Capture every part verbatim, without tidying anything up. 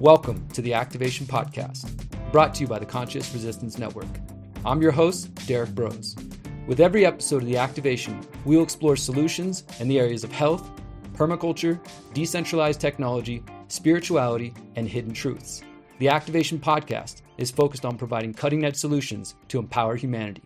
Welcome to the Activation Podcast, brought to you by the Conscious Resistance Network. I'm your host, Derek Brose. With every episode of the Activation, we'll explore solutions in the areas of health, permaculture, decentralized technology, spirituality, and hidden truths. The Activation Podcast is focused on providing cutting-edge solutions to empower humanity.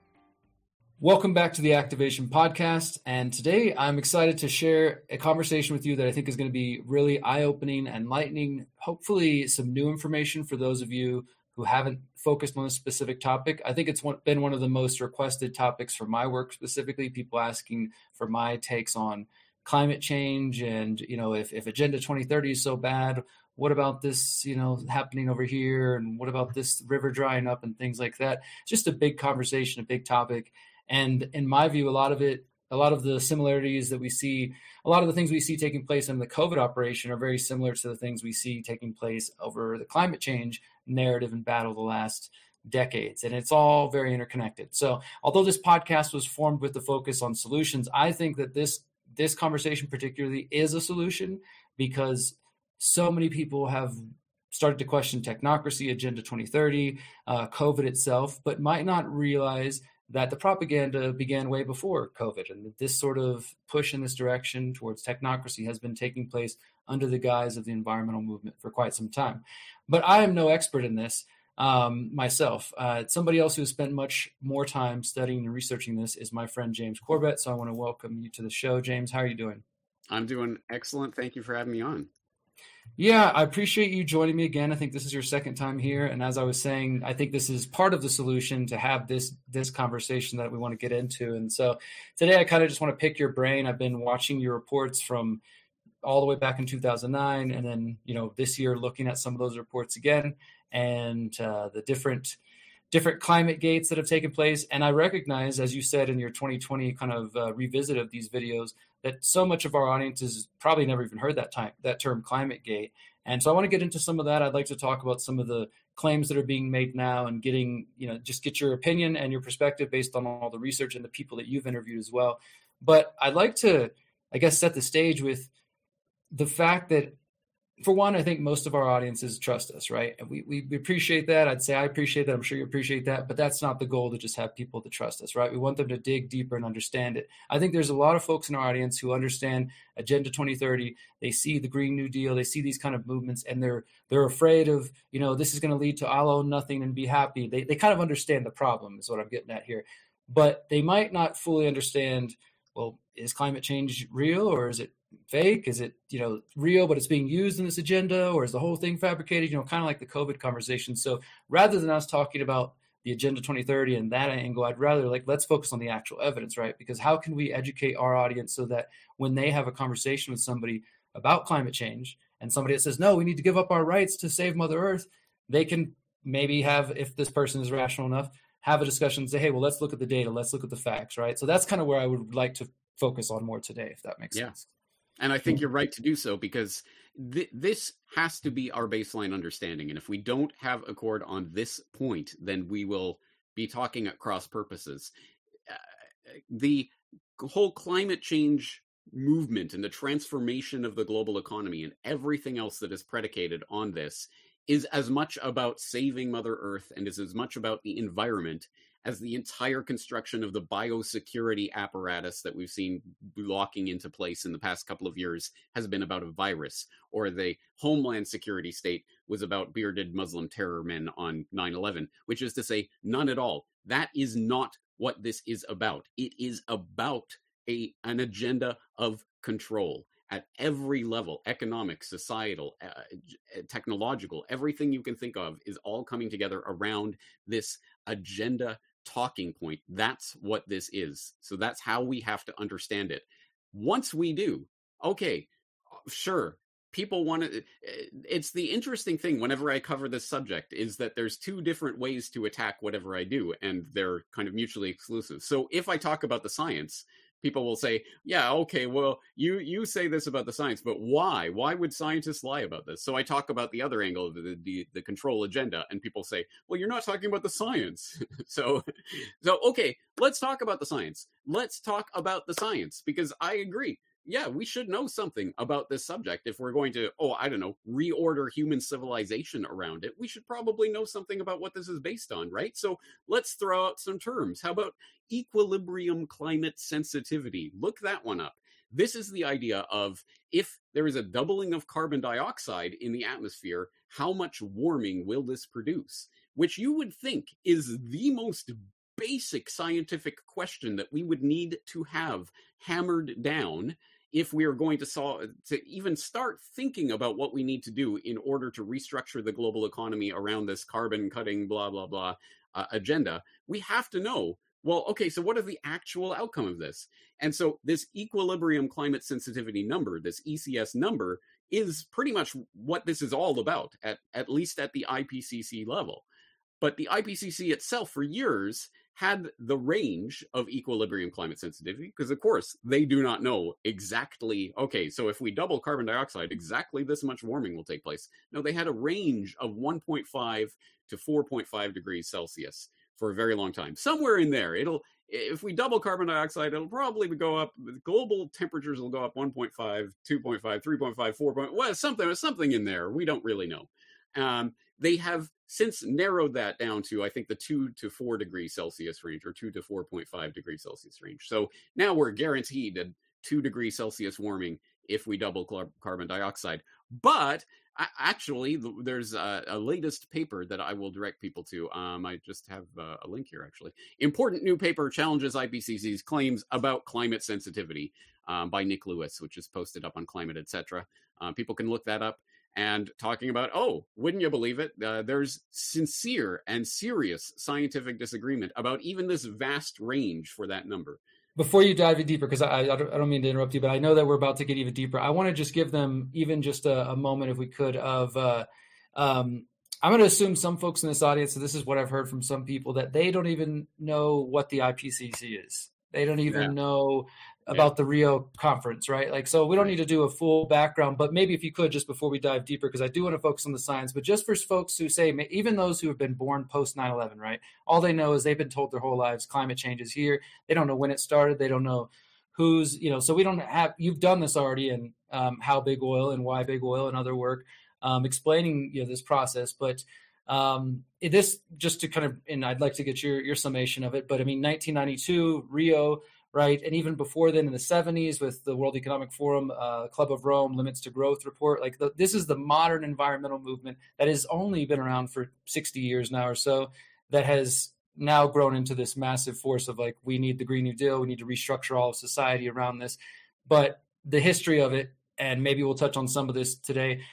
Welcome back to the Activation Podcast, and today I'm excited to share a conversation with you that I think is going to be really eye-opening and enlightening, hopefully some new information for those of you who haven't focused on a specific topic. I think it's one, been one of the most requested topics for my work specifically, people asking for my takes on climate change and, you know, if, if Agenda twenty thirty is so bad, what about this, you know, happening over here? And what about this river drying up and things like that? Just a big conversation, a big topic. And in my view, a lot of it, a lot of the similarities that we see, a lot of the things we see taking place in the COVID operation are very similar to the things we see taking place over the climate change narrative and battle the last decades. And it's all very interconnected. So although this podcast was formed with the focus on solutions, I think that this, this conversation particularly is a solution because so many people have started to question technocracy, Agenda twenty thirty, uh, COVID itself, but might not realize that the propaganda began way before COVID, and that this sort of push in this direction towards technocracy has been taking place under the guise of the environmental movement for quite some time. But I am no expert in this um, myself. Uh, somebody else who has spent much more time studying and researching this is my friend James Corbett. So I want to welcome you to the show. James, how are you doing? I'm doing excellent. Thank you for having me on. Yeah, I appreciate you joining me again. I think this is your second time here. And as I was saying, I think this is part of the solution to have this this conversation that we want to get into. And so today I kind of just want to pick your brain. I've been watching your reports from all the way back in two thousand nine. And then, you know, this year looking at some of those reports again and uh, the different different climate gates that have taken place. And I recognize, as you said in your twenty twenty kind of uh, revisit of these videos, that so much of our audience has probably never even heard that time, that term climate gate. And so I want to get into some of that. I'd like to talk about some of the claims that are being made now and getting, you know, just get your opinion and your perspective based on all the research and the people that you've interviewed as well. But I'd like to, I guess, set the stage with the fact that, for one, I think most of our audiences trust us, right? We, we we appreciate that. I'd say I appreciate that. I'm sure you appreciate that. But that's not the goal, to just have people to trust us, right? We want them to dig deeper and understand it. I think there's a lot of folks in our audience who understand Agenda twenty thirty. They see the Green New Deal. They see these kind of movements, and they're they're afraid of, you know, this is going to lead to I'll own nothing and be happy. They they kind of understand the problem is what I'm getting at here. But they might not fully understand, well, is climate change real or is it fake? Is it, you know, real, but it's being used in this agenda, or is the whole thing fabricated? You know, kind of like the COVID conversation. So rather than us talking about the Agenda twenty thirty and that angle, I'd rather like, let's focus on the actual evidence, right? Because how can we educate our audience so that when they have a conversation with somebody about climate change and somebody that says, no, we need to give up our rights to save Mother Earth, they can maybe have, if this person is rational enough, have a discussion and say, hey, well, let's look at the data. Let's look at the facts, right? So that's kind of where I would like to focus on more today, if that makes yeah. sense. And I think you're right to do so, because th- this has to be our baseline understanding. And if we don't have accord on this point, then we will be talking at cross purposes. Uh, the whole climate change movement and the transformation of the global economy and everything else that is predicated on this is as much about saving Mother Earth and is as much about the environment as the entire construction of the biosecurity apparatus that we've seen locking into place in the past couple of years has been about a virus, or the Homeland Security state was about bearded Muslim terror men on nine eleven, which is to say, none at all. That is not what this is about. It is about a an agenda of control at every level: economic, societal, uh, technological. Everything you can think of is all coming together around this agenda talking point. That's what this is. So that's how we have to understand it. Once we do, okay, sure, people want to, it's the interesting thing whenever I cover this subject is that there's two different ways to attack whatever I do, and they're kind of mutually exclusive. So if I talk about the science, people will say, yeah, okay, well, you you say this about the science, but why? Why would scientists lie about this? So I talk about the other angle of the, the, the control agenda, and people say, well, you're not talking about the science. so, so, okay, let's talk about the science. Let's talk about the science, because I agree. yeah, we should know something about this subject. If we're going to, oh, I don't know, reorder human civilization around it, we should probably know something about what this is based on, right? So let's throw out some terms. How about equilibrium climate sensitivity? Look that one up. This is the idea of, if there is a doubling of carbon dioxide in the atmosphere, how much warming will this produce? Which you would think is the most basic scientific question that we would need to have hammered down if we are going to solve, to even start thinking about what we need to do in order to restructure the global economy around this carbon cutting, blah, blah, blah uh, agenda. We have to know, well, okay, so what is the actual outcome of this? And so this equilibrium climate sensitivity number, this E C S number, is pretty much what this is all about, at, at least at the I P C C level. But the I P C C itself for years had the range of equilibrium climate sensitivity, because of course they do not know exactly, okay, so if we double carbon dioxide, exactly this much warming will take place. No, they had a range of one point five to four point five degrees Celsius for a very long time. Somewhere in there, it'll, if we double carbon dioxide, it'll probably go up, global temperatures will go up one point five, two point five, three point five, four. Well, something, something in there. We don't really know. Um, they have since narrowed that down to, I think, the two to four degrees Celsius range, or two to four point five degrees Celsius range. So now we're guaranteed a two degrees Celsius warming if we double carbon dioxide. But actually, there's a, a latest paper that I will direct people to. Um, I just have a, a link here, actually. Important new paper challenges I P C C's claims about climate sensitivity, um, by Nick Lewis, which is posted up on Climate, et cetera. Uh, people can look that up. And talking about, oh, wouldn't you believe it? Uh, there's sincere and serious scientific disagreement about even this vast range for that number. Before you dive in deeper, because I, I, don't, I don't mean to interrupt you, but I know that we're about to get even deeper. I want to just give them even just a, a moment, if we could, of uh, um, I'm going to assume some folks in this audience, so this is what I've heard from some people, that they don't even know what the I P C C is. They don't even yeah. know about yeah. the Rio conference, right? Like, so we don't right. need to do a full background, but maybe if you could, just before we dive deeper, because I do want to focus on the science, but just for folks who say, even those who have been born post nine eleven, right? All they know is they've been told their whole lives, climate change is here. They don't know when it started. They don't know who's, you know, so we don't have, you've done this already, and um, how big oil and why big oil and other work, um, explaining, you know, this process. But um, this, just to kind of, and I'd like to get your, your summation of it, but I mean, nineteen ninety-two, Rio, right? And even before then in the seventies with the World Economic Forum, uh, Club of Rome, Limits to Growth report, like the, this is the modern environmental movement that has only been around for sixty years now or so, that has now grown into this massive force of like, we need the Green New Deal, we need to restructure all of society around this. But the history of it, and maybe we'll touch on some of this today,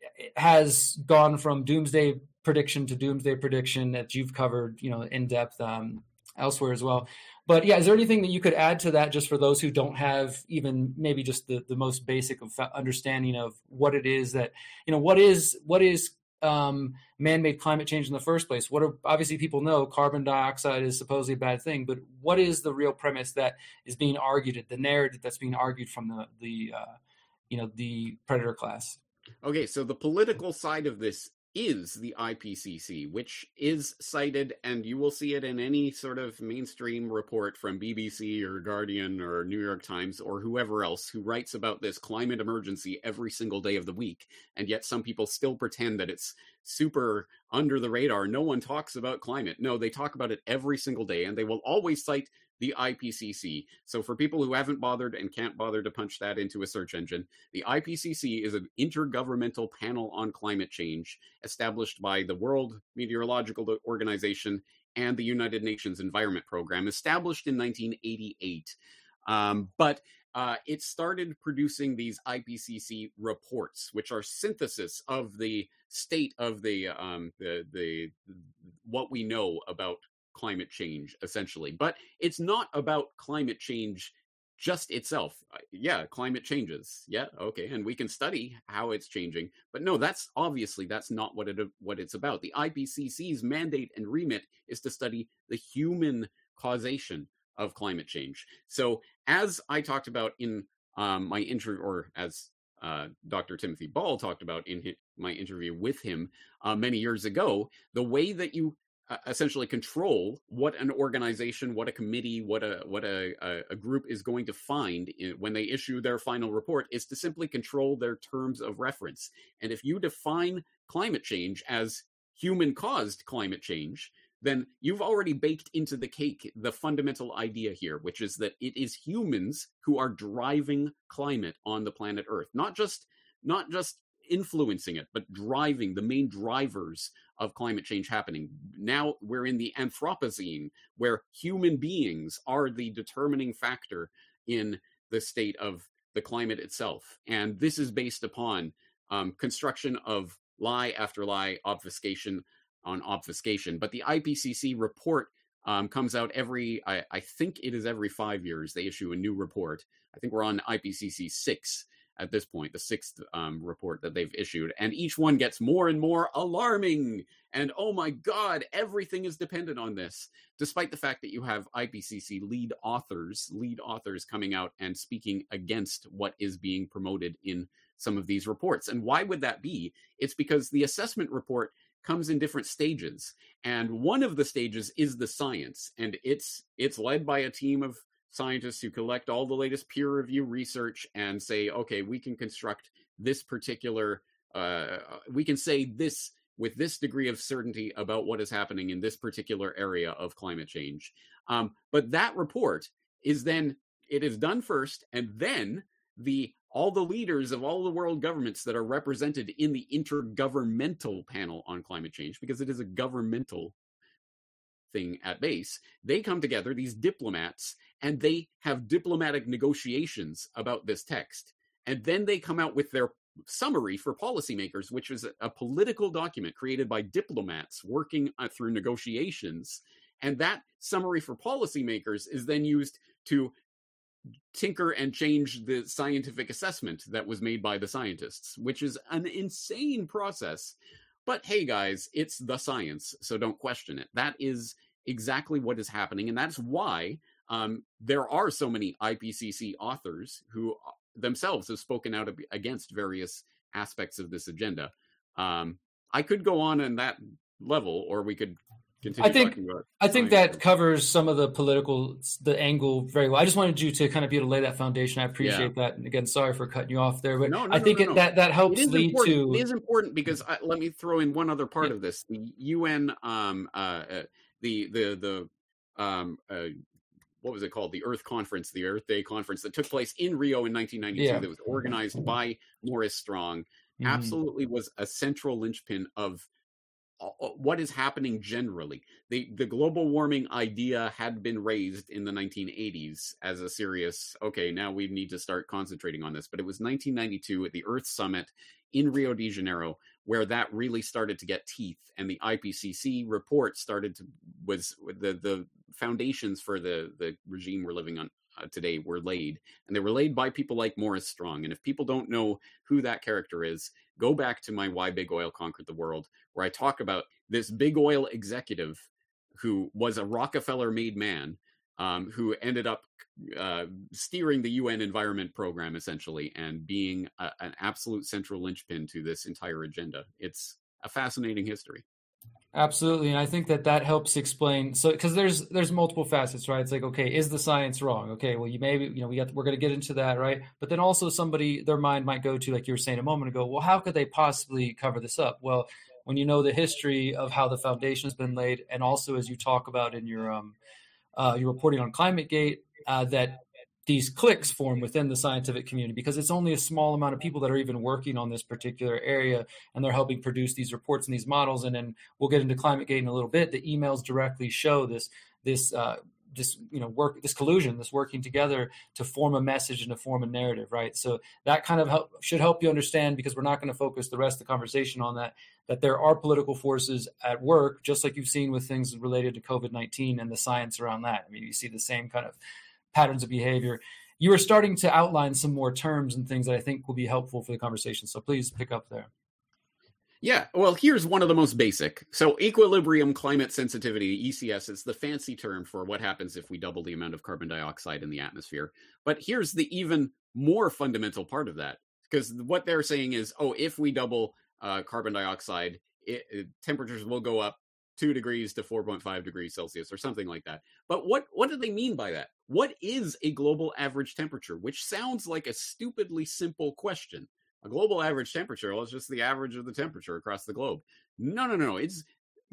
has gone from doomsday prediction to doomsday prediction that you've covered, you know, in depth um, elsewhere as well. But yeah, is there anything that you could add to that, just for those who don't have even maybe just the, the most basic of understanding of what it is that, you know, what is, what is um, man-made climate change in the first place? What are, obviously people know carbon dioxide is supposedly a bad thing, but what is the real premise that is being argued, the narrative that's being argued from the, the uh, you know, the predator class? Okay, so the political side of this is the I P C C, which is cited, and you will see it in any sort of mainstream report from B B C or Guardian or New York Times or whoever else who writes about this climate emergency every single day of the week. And yet some people still pretend that it's super under the radar. No one talks about climate. No, they talk about it every single day, and they will always cite the I P C C. So for people who haven't bothered and can't bother to punch that into a search engine, the I P C C is an intergovernmental panel on climate change established by the World Meteorological Organization and the United Nations Environment Program, established in nineteen eighty-eight. Um, but uh, it started producing these I P C C reports, which are synthesis of the state of the, um, the, the what we know about climate change, essentially. But it's not about climate change just itself. Yeah, climate changes. Yeah, okay, and we can study how it's changing. But no, that's obviously that's not what it what it's about. The I P C C's mandate and remit is to study the human causation of climate change. So as I talked about in um, my interview, or as uh, Doctor Timothy Ball talked about in his, my interview with him uh, many years ago, the way that you uh, essentially control what an organization, what a committee, what a what a, a, a group is going to find in, when they issue their final report, is to simply control their terms of reference. And if you define climate change as human-caused climate change, then you've already baked into the cake the fundamental idea here, which is that it is humans who are driving climate on the planet Earth, not just not just influencing it, but driving the main drivers of climate change happening. Now we're in the Anthropocene, where human beings are the determining factor in the state of the climate itself. And this is based upon um, construction of lie after lie, obfuscation on obfuscation. But the I P C C report um, comes out every, I, I think it is every five years, they issue a new report. I think we're on I P C C six at this point, the sixth um, report that they've issued. And each one gets more and more alarming. And oh my God, everything is dependent on this, despite the fact that you have I P C C lead authors, lead authors coming out and speaking against what is being promoted in some of these reports. And why would that be? It's because the assessment report comes in different stages. And one of the stages is the science. And it's it's led by a team of scientists who collect all the latest peer review research and say, okay, we can construct this particular, uh, we can say this with this degree of certainty about what is happening in this particular area of climate change. Um, but that report is then, it is done first, and then the all the leaders of all the world governments that are represented in the Intergovernmental Panel on Climate Change, because it is a governmental thing at base, they come together, these diplomats, and they have diplomatic negotiations about this text. And then they come out with their summary for policymakers, which is a, a political document created by diplomats working uh, through negotiations. And that summary for policymakers is then used to tinker and change the scientific assessment that was made by the scientists, which is an insane process. But hey, guys, it's the science, so don't question it. That is exactly what is happening, and that's why um, there are so many I P C C authors who themselves have spoken out against various aspects of this agenda. Um, I could go on in that level, or we could continue I think, talking about I think science. that covers some of the political, the angle very well. I just wanted you to kind of be able to lay that foundation. I appreciate yeah. that. And again, sorry for cutting you off there, but no, no, I think no, no, it, no. that that helps lead important. to. It is important because I, let me throw in one other part yeah. of this. The U N, um, uh, uh, the the the um, uh, what was it called? The Earth Conference, the Earth Day Conference that took place in Rio in nineteen ninety-two. Yeah. That was organized by Maurice Strong. Mm-hmm. Absolutely was a central linchpin of what is happening generally. The the global warming idea had been raised in the nineteen eighties as a serious, okay, now we need to start concentrating on this. But it was nineteen ninety-two at the Earth Summit in Rio de Janeiro where that really started to get teeth, and the I P C C report started to, was the, the foundations for the, the regime we're living on uh, today were laid. And they were laid by people like Maurice Strong. And if people don't know who that character is, go back to my Why Big Oil Conquered the World, where I talk about this big oil executive who was a Rockefeller-made man, um, who ended up uh, steering the U N Environment Program, essentially, and being a, an absolute central linchpin to this entire agenda. It's a fascinating history. Absolutely, and I think that that helps explain. So, because there's there's multiple facets, right? It's like, okay, is the science wrong? Okay, well, you maybe you know we got we're going to get into that, right? But then also somebody their mind might go to, like you were saying a moment ago, well, how could they possibly cover this up? Well, when you know the history of how the foundation has been laid, and also as you talk about in your um uh, your reporting on ClimateGate, uh, that these cliques form within the scientific community, because it's only a small amount of people that are even working on this particular area, and they're helping produce these reports and these models. And then we'll get into ClimateGate in a little bit. The emails directly show this, this, uh, this, you know, work, this collusion, this working together to form a message and to form a narrative, right? So that kind of help, should help you understand, because we're not going to focus the rest of the conversation on that, that there are political forces at work, just like you've seen with things related to COVID nineteen and the science around that. I mean, you see the same kind of patterns of behavior. You were starting to outline some more terms and things that I think will be helpful for the conversation. So please pick up there. Yeah, well, here's one of the most basic. So equilibrium climate sensitivity, E C S, is the fancy term for what happens if we double the amount of carbon dioxide in the atmosphere. But here's the even more fundamental part of that, because what they're saying is, oh, if we double uh, carbon dioxide, it, it, temperatures will go up two degrees to four point five degrees Celsius or something like that. But what, what do they mean by that? What is a global average temperature? Which sounds like a stupidly simple question. A global average temperature, well, it's just the average of the temperature across the globe. No, no, no. It's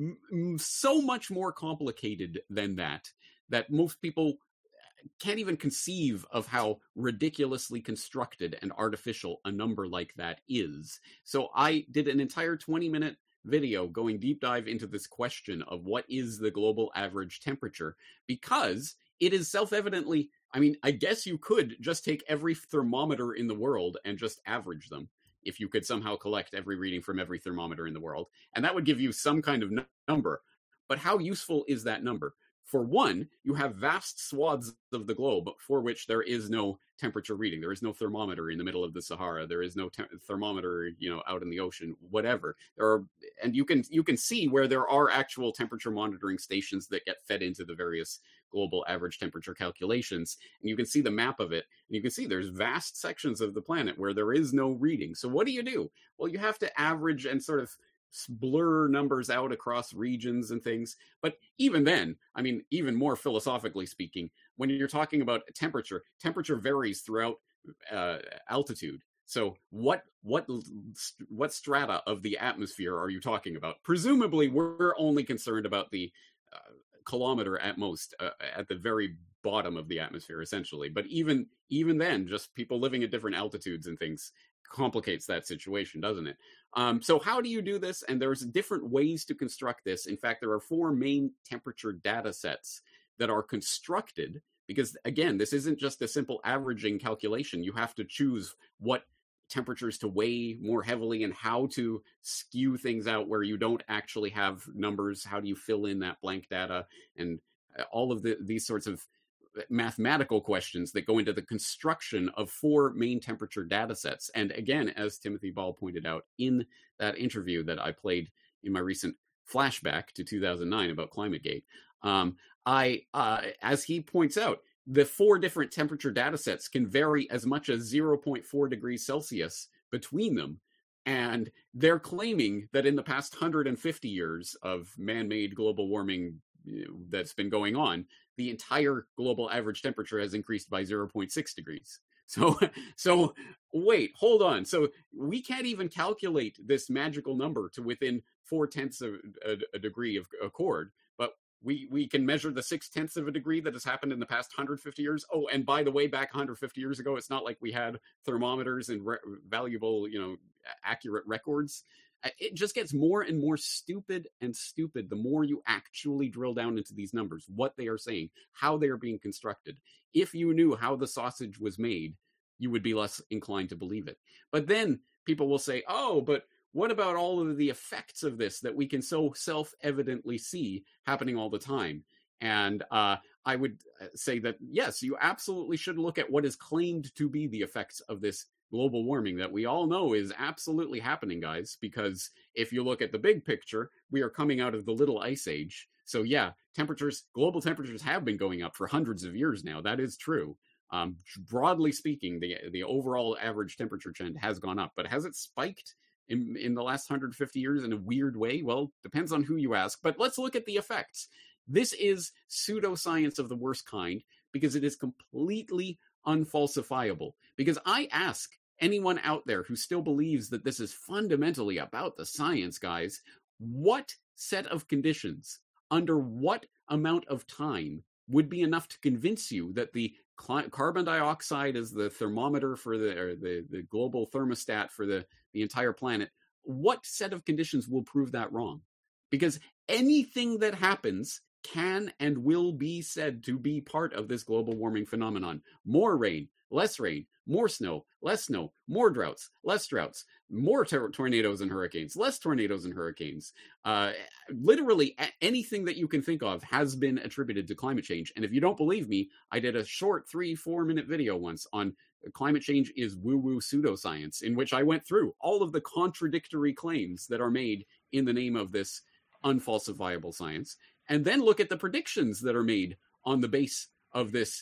m- so much more complicated than that, that most people can't even conceive of how ridiculously constructed and artificial a number like that is. So I did an entire twenty minute video going deep dive into this question of what is the global average temperature, because it is self-evidently, I mean, I guess you could just take every thermometer in the world and just average them, if you could somehow collect every reading from every thermometer in the world, and that would give you some kind of n- number. But how useful is that number? For one, you have vast swaths of the globe for which there is no temperature reading. There is no thermometer in the middle of the Sahara. There is no te- thermometer, you know, out in the ocean, whatever. There are, and you can you can see where there are actual temperature monitoring stations that get fed into the various global average temperature calculations, and you can see the map of it. And you can see there's vast sections of the planet where there is no reading. So what do you do? Well, you have to average and sort of blur numbers out across regions and things. But even then, I mean, even more philosophically speaking, when you're talking about temperature, temperature varies throughout uh, altitude. So what what what strata of the atmosphere are you talking about? Presumably, we're only concerned about the uh, kilometer at most, uh, at the very bottom of the atmosphere, essentially. But even even then, just people living at different altitudes and things complicates that situation, doesn't it? Um, so how do you do this? And there's different ways to construct this. In fact, there are four main temperature data sets that are constructed, because again, this isn't just a simple averaging calculation. You have to choose what temperatures to weigh more heavily and how to skew things out where you don't actually have numbers. How do you fill in that blank data? And all of the, these sorts of mathematical questions that go into the construction of four main temperature data sets. And again, as Timothy Ball pointed out in that interview that I played in my recent flashback to two thousand nine about ClimateGate, um, I, uh, as he points out, the four different temperature data sets can vary as much as zero point four degrees Celsius between them. And they're claiming that in the past one hundred fifty years of man-made global warming that's been going on, the entire global average temperature has increased by zero point six degrees. So, so wait, hold on. So we can't even calculate this magical number to within four tenths of a, a degree of accord, but we we can measure the six tenths of a degree that has happened in the past one hundred fifty years. Oh, and by the way, back one hundred fifty years ago, it's not like we had thermometers and re- valuable, you know, accurate records. It just gets more and more stupid and stupid the more you actually drill down into these numbers, what they are saying, how they are being constructed. If you knew how the sausage was made, you would be less inclined to believe it. But then people will say, oh, but what about all of the effects of this that we can so self-evidently see happening all the time? And uh, I would say that, yes, you absolutely should look at what is claimed to be the effects of this global warming that we all know is absolutely happening, guys, because if you look at the big picture, we are coming out of the little ice age. So yeah, temperatures, global temperatures have been going up for hundreds of years now. That is true. Um, broadly speaking, the the overall average temperature trend has gone up, but has it spiked in, in the last one hundred fifty years in a weird way? Well, depends on who you ask, but let's look at the effects. This is pseudoscience of the worst kind because it is completely unfalsifiable. Because I ask anyone out there who still believes that this is fundamentally about the science, guys, what set of conditions, under what amount of time would be enough to convince you that the cl- carbon dioxide is the thermometer for the, or the, the global thermostat for the, the entire planet? What set of conditions will prove that wrong? Because anything that happens can and will be said to be part of this global warming phenomenon. More rain, less rain, more snow, less snow, more droughts, less droughts, more tor- tornadoes and hurricanes, less tornadoes and hurricanes. Uh, literally a- anything that you can think of has been attributed to climate change. And if you don't believe me, I did a short three, four minute video once on climate change is woo-woo pseudoscience, in which I went through all of the contradictory claims that are made in the name of this unfalsifiable science. And then look at the predictions that are made on the base of this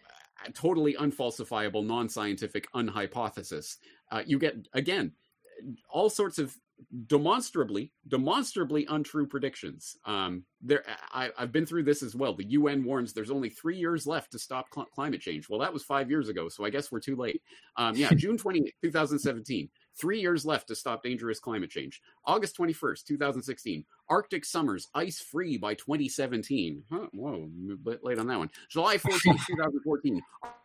totally unfalsifiable, non-scientific unhypothesis. Uh, you get, again, all sorts of demonstrably, demonstrably untrue predictions. Um, there, I, I've been through this as well. The U N warns there's only three years left to stop cl- climate change. Well, that was five years ago, so I guess we're too late. Um, yeah, June twentieth, twenty seventeen. Three years left to stop dangerous climate change. August twenty-first, twenty sixteen. Arctic summers ice-free by twenty seventeen. Huh, whoa, a bit late on that one. July fourteenth, twenty fourteen.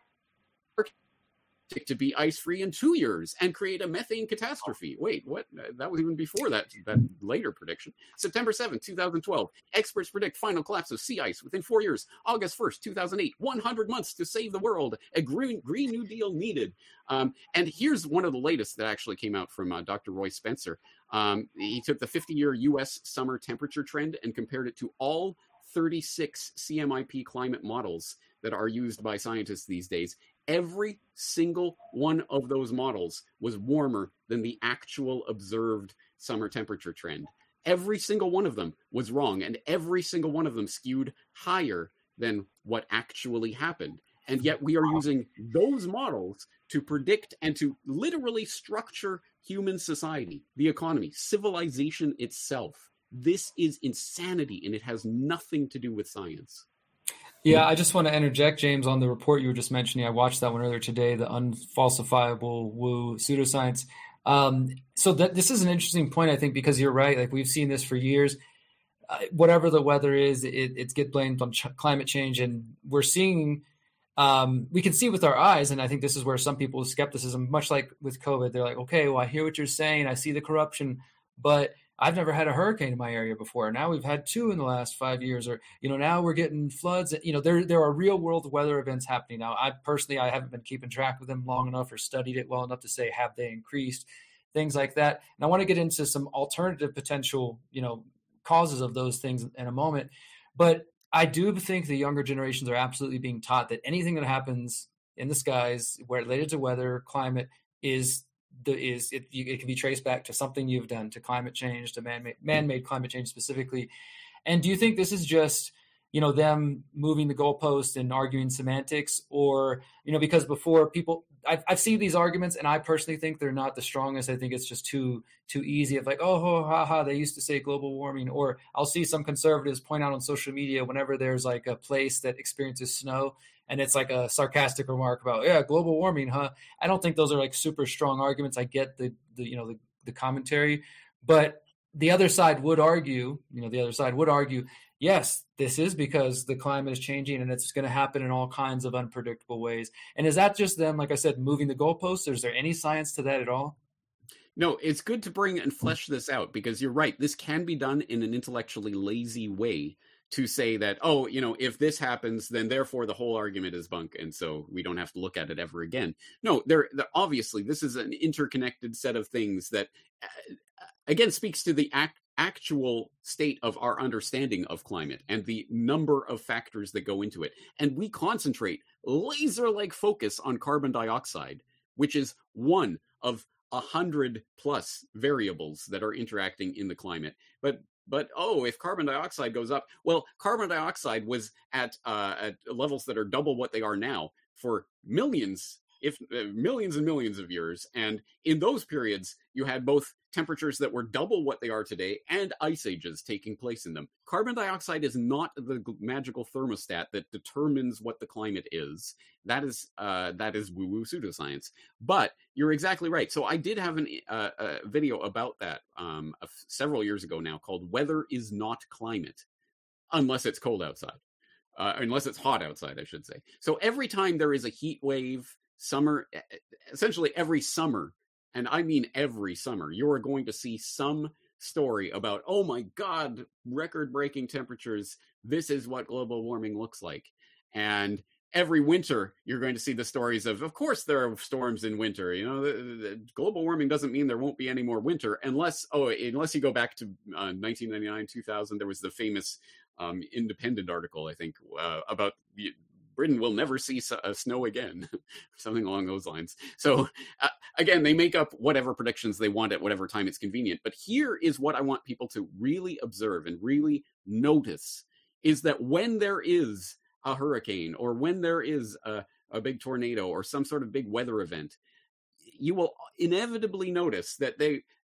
To be ice-free in two years and create a methane catastrophe. Wait, what? That was even before that that later prediction. September seventh, twenty twelve. Experts predict final collapse of sea ice within four years. August first, two thousand eight. one hundred months to save the world. A green, green New Deal needed. Um, and here's one of the latest that actually came out from uh, Doctor Roy Spencer. Um, he took the fifty-year U S summer temperature trend and compared it to all thirty-six C M I P climate models that are used by scientists these days. Every single one of those models was warmer than the actual observed summer temperature trend. Every single one of them was wrong, and every single one of them skewed higher than what actually happened. And yet we are using those models to predict and to literally structure human society, the economy, civilization itself. This is insanity, and it has nothing to do with science. Yeah, I just want to interject, James, on the report you were just mentioning. I watched that one earlier today, the unfalsifiable woo pseudoscience. Um, so that this is an interesting point, I think, because you're right. Like we've seen this for years. Uh, whatever the weather is, it, it's get blamed on ch- climate change, and we're seeing. Um, we can see with our eyes, and I think this is where some people's skepticism, much like with COVID, they're like, okay, well, I hear what you're saying, I see the corruption, but I've never had a hurricane in my area before. Now we've had two in the last five years, or, you know, now we're getting floods. You know, there, there are real world weather events happening now. I personally, I haven't been keeping track of them long enough or studied it well enough to say, have they increased, things like that. And I want to get into some alternative potential, you know, causes of those things in a moment. But I do think the younger generations are absolutely being taught that anything that happens in the skies where related to weather, climate is The, is it, it can be traced back to something you've done, to climate change, to man-made, man-made climate change specifically. And do you think this is just, you know, them moving the goalpost and arguing semantics, or, you know, because before people, I've, I've seen these arguments and I personally think they're not the strongest. I think it's just too, too easy of like, oh, ho, ha, ha, they used to say global warming, or I'll see some conservatives point out on social media whenever there's like a place that experiences snow, and it's like a sarcastic remark about, yeah, global warming, huh? I don't think those are like super strong arguments. I get the, the you know, the, the commentary, but the other side would argue, you know, the other side would argue, yes, this is because the climate is changing and it's going to happen in all kinds of unpredictable ways. And is that just them, like I said, moving the goalposts? Or is there any science to that at all? No, it's good to bring and flesh this out, because you're right. This can be done in an intellectually lazy way, to say that, oh, you know, if this happens, then therefore the whole argument is bunk, and so we don't have to look at it ever again. No, there, obviously, this is an interconnected set of things that, uh, again, speaks to the act, actual state of our understanding of climate and the number of factors that go into it. And we concentrate laser-like focus on carbon dioxide, which is one of a hundred plus variables that are interacting in the climate. But But, oh, if carbon dioxide goes up, well, carbon dioxide was at uh, at levels that are double what they are now for millions, if uh, millions and millions of years. And in those periods, you had both temperatures that were double what they are today and ice ages taking place in them. Carbon dioxide is not the magical thermostat that determines what the climate is. That is uh, that is woo-woo pseudoscience. But you're exactly right. So I did have an, uh, a video about that um, uh, several years ago now, called "Weather is Not Climate," unless it's cold outside, uh, unless it's hot outside, I should say. So every time there is a heat wave, summer, essentially every summer, and I mean every summer, you are going to see some story about, oh my God, record-breaking temperatures. This is what global warming looks like. And every winter, you're going to see the stories of, of course, there are storms in winter. You know, the, the global warming doesn't mean there won't be any more winter, unless, oh, unless you go back to uh, nineteen ninety-nine, two thousand, there was the famous um, Independent article, I think, uh, about the, Britain will never see uh, snow again, something along those lines. So uh, again, they make up whatever predictions they want at whatever time it's convenient. But here is what I want people to really observe and really notice, is that when there is a hurricane, or when there is a, a big tornado or some sort of big weather event, you will inevitably notice that they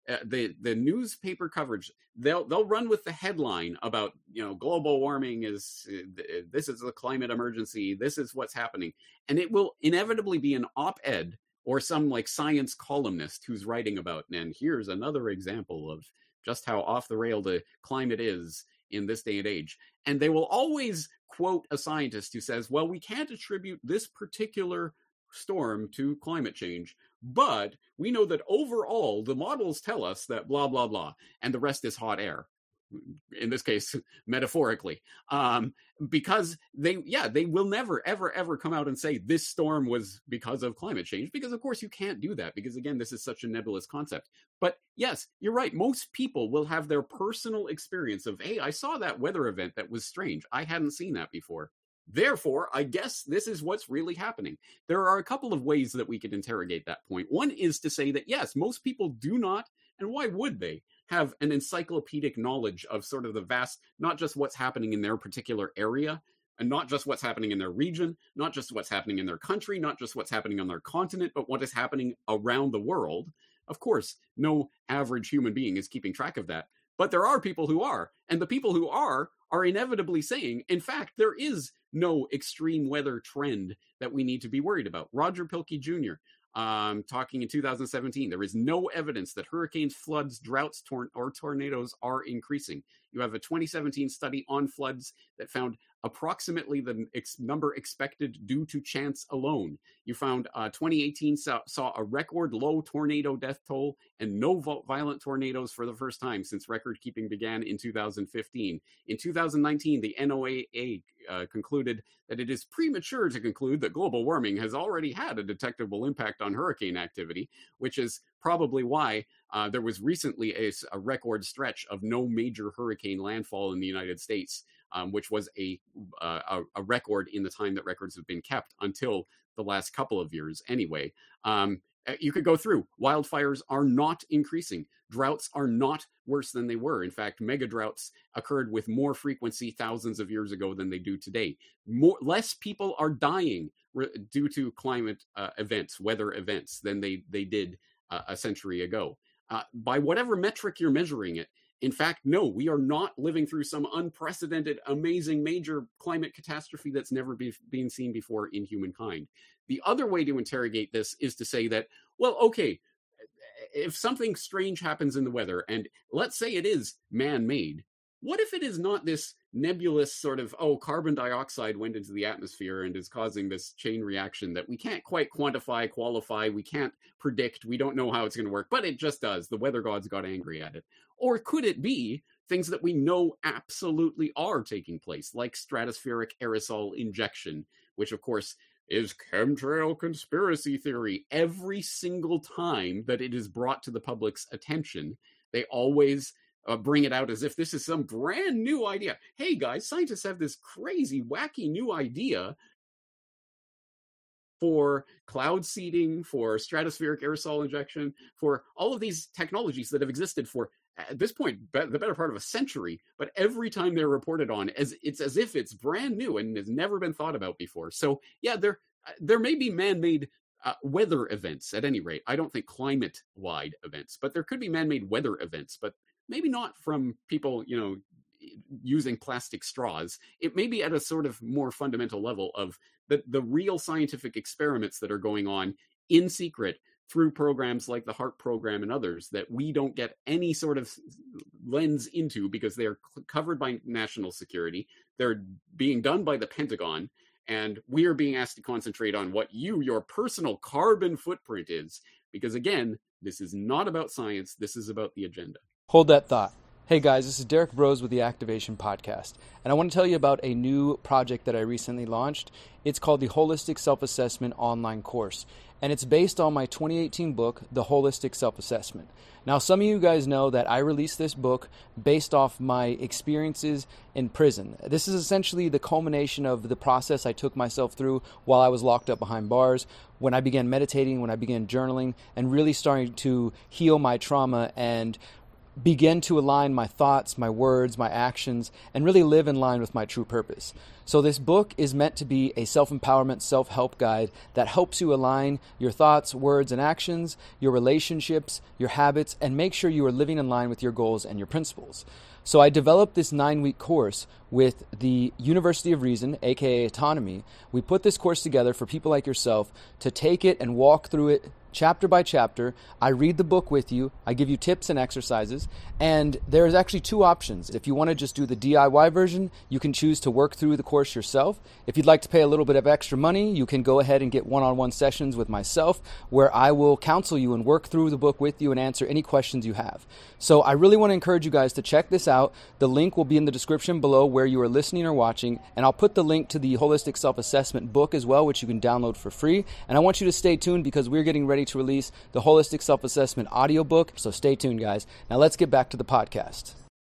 uh, the the newspaper coverage, they'll they'll run with the headline about, you know, global warming is uh, this is a climate emergency, this is what's happening, and it will inevitably be an op-ed or some like science columnist who's writing about, and here's another example of just how off the rail the climate is in this day and age. And they will always quote a scientist who says, well, we can't attribute this particular storm to climate change, but we know that overall the models tell us that blah, blah, blah, and the rest is hot air. In this case, metaphorically, um, because they, yeah, they will never, ever, ever come out and say this storm was because of climate change, because of course you can't do that, because again, this is such a nebulous concept. But yes, you're right. Most people will have their personal experience of, hey, I saw that weather event that was strange. I hadn't seen that before. Therefore, I guess this is what's really happening. There are a couple of ways that we could interrogate that point. One is to say that, yes, most people do not, and why would they, have an encyclopedic knowledge of sort of the vast, not just what's happening in their particular area, and not just what's happening in their region, not just what's happening in their country, not just what's happening on their continent, but what is happening around the world. Of course, no average human being is keeping track of that. But there are people who are, and the people who are are inevitably saying, in fact, there is no extreme weather trend that we need to be worried about. Roger Pilkey Junior, um, talking in two thousand seventeen, there is no evidence that hurricanes, floods, droughts, tor- or tornadoes are increasing. You have a twenty seventeen study on floods that found approximately the ex- number expected due to chance alone. You found uh, twenty eighteen saw, saw a record low tornado death toll and no vo- violent tornadoes for the first time since record keeping began in two thousand fifteen. In two thousand nineteen, the N O A A uh, concluded that it is premature to conclude that global warming has already had a detectable impact on hurricane activity, which is probably why uh, there was recently a, a record stretch of no major hurricane landfall in the United States, um, which was a, uh, a a record in the time that records have been kept until the last couple of years anyway. Um, you could go through. Wildfires are not increasing. Droughts are not worse than they were. In fact, mega droughts occurred with more frequency thousands of years ago than they do today. More, less people are dying re- due to climate uh, events, weather events, than they, they did uh, a century ago. Uh, by whatever metric you're measuring it, in fact, no, we are not living through some unprecedented, amazing, major climate catastrophe that's never be, been seen before in humankind. The other way to interrogate this is to say that, well, okay, if something strange happens in the weather, and let's say it is man-made, what if it is not this nebulous sort of, oh, carbon dioxide went into the atmosphere and is causing this chain reaction that we can't quite quantify, qualify, we can't predict, we don't know how it's going to work, but it just does. The weather gods got angry at it. Or could it be things that we know absolutely are taking place, like stratospheric aerosol injection, which of course is chemtrail conspiracy theory. Every single time that it is brought to the public's attention, they always uh, bring it out as if this is some brand new idea. Hey guys, scientists have this crazy, wacky new idea for cloud seeding, for stratospheric aerosol injection, for all of these technologies that have existed for, at this point, be- the better part of a century, but every time they're reported on, as it's as if it's brand new and has never been thought about before. So yeah, there there may be man-made uh, weather events at any rate. I don't think climate-wide events, but there could be man-made weather events, but maybe not from people, you know, using plastic straws. It may be at a sort of more fundamental level of the, the real scientific experiments that are going on in secret through programs like the HARP program and others that we don't get any sort of lens into because they're covered by national security. They're being done by the Pentagon, and we are being asked to concentrate on what you, your personal carbon footprint is. Because again, this is not about science. This is about the agenda. Hold that thought. Hey guys, this is Derek Brose with the Activation Podcast, and I want to tell you about a new project that I recently launched. It's called the Holistic Self-Assessment Online Course, and it's based on my twenty eighteen book, The Holistic Self-Assessment. Now, some of you guys know that I released this book based off my experiences in prison. This is essentially the culmination of the process I took myself through while I was locked up behind bars, when I began meditating, when I began journaling, and really starting to heal my trauma and begin to align my thoughts, my words, my actions, and really live in line with my true purpose. So this book is meant to be a self-empowerment, self-help guide that helps you align your thoughts, words, and actions, your relationships, your habits, and make sure you are living in line with your goals and your principles. So I developed this nine-week course with the University of Reason, aka Autonomy. We put this course together for people like yourself to take it and walk through it chapter by chapter. I read the book with you. I give you tips and exercises. And there's actually two options. If you want to just do the D I Y version, you can choose to work through the course yourself. If you'd like to pay a little bit of extra money, you can go ahead and get one-on-one sessions with myself where I will counsel you and work through the book with you and answer any questions you have. So I really want to encourage you guys to check this out. The link will be in the description below where you are listening or watching, and I'll put the link to the Holistic Self-Assessment book as well, which you can download for free. And I want you to stay tuned because we're getting ready to release the Holistic Self-Assessment audiobook, so stay tuned, guys. Now let's get back to the podcast.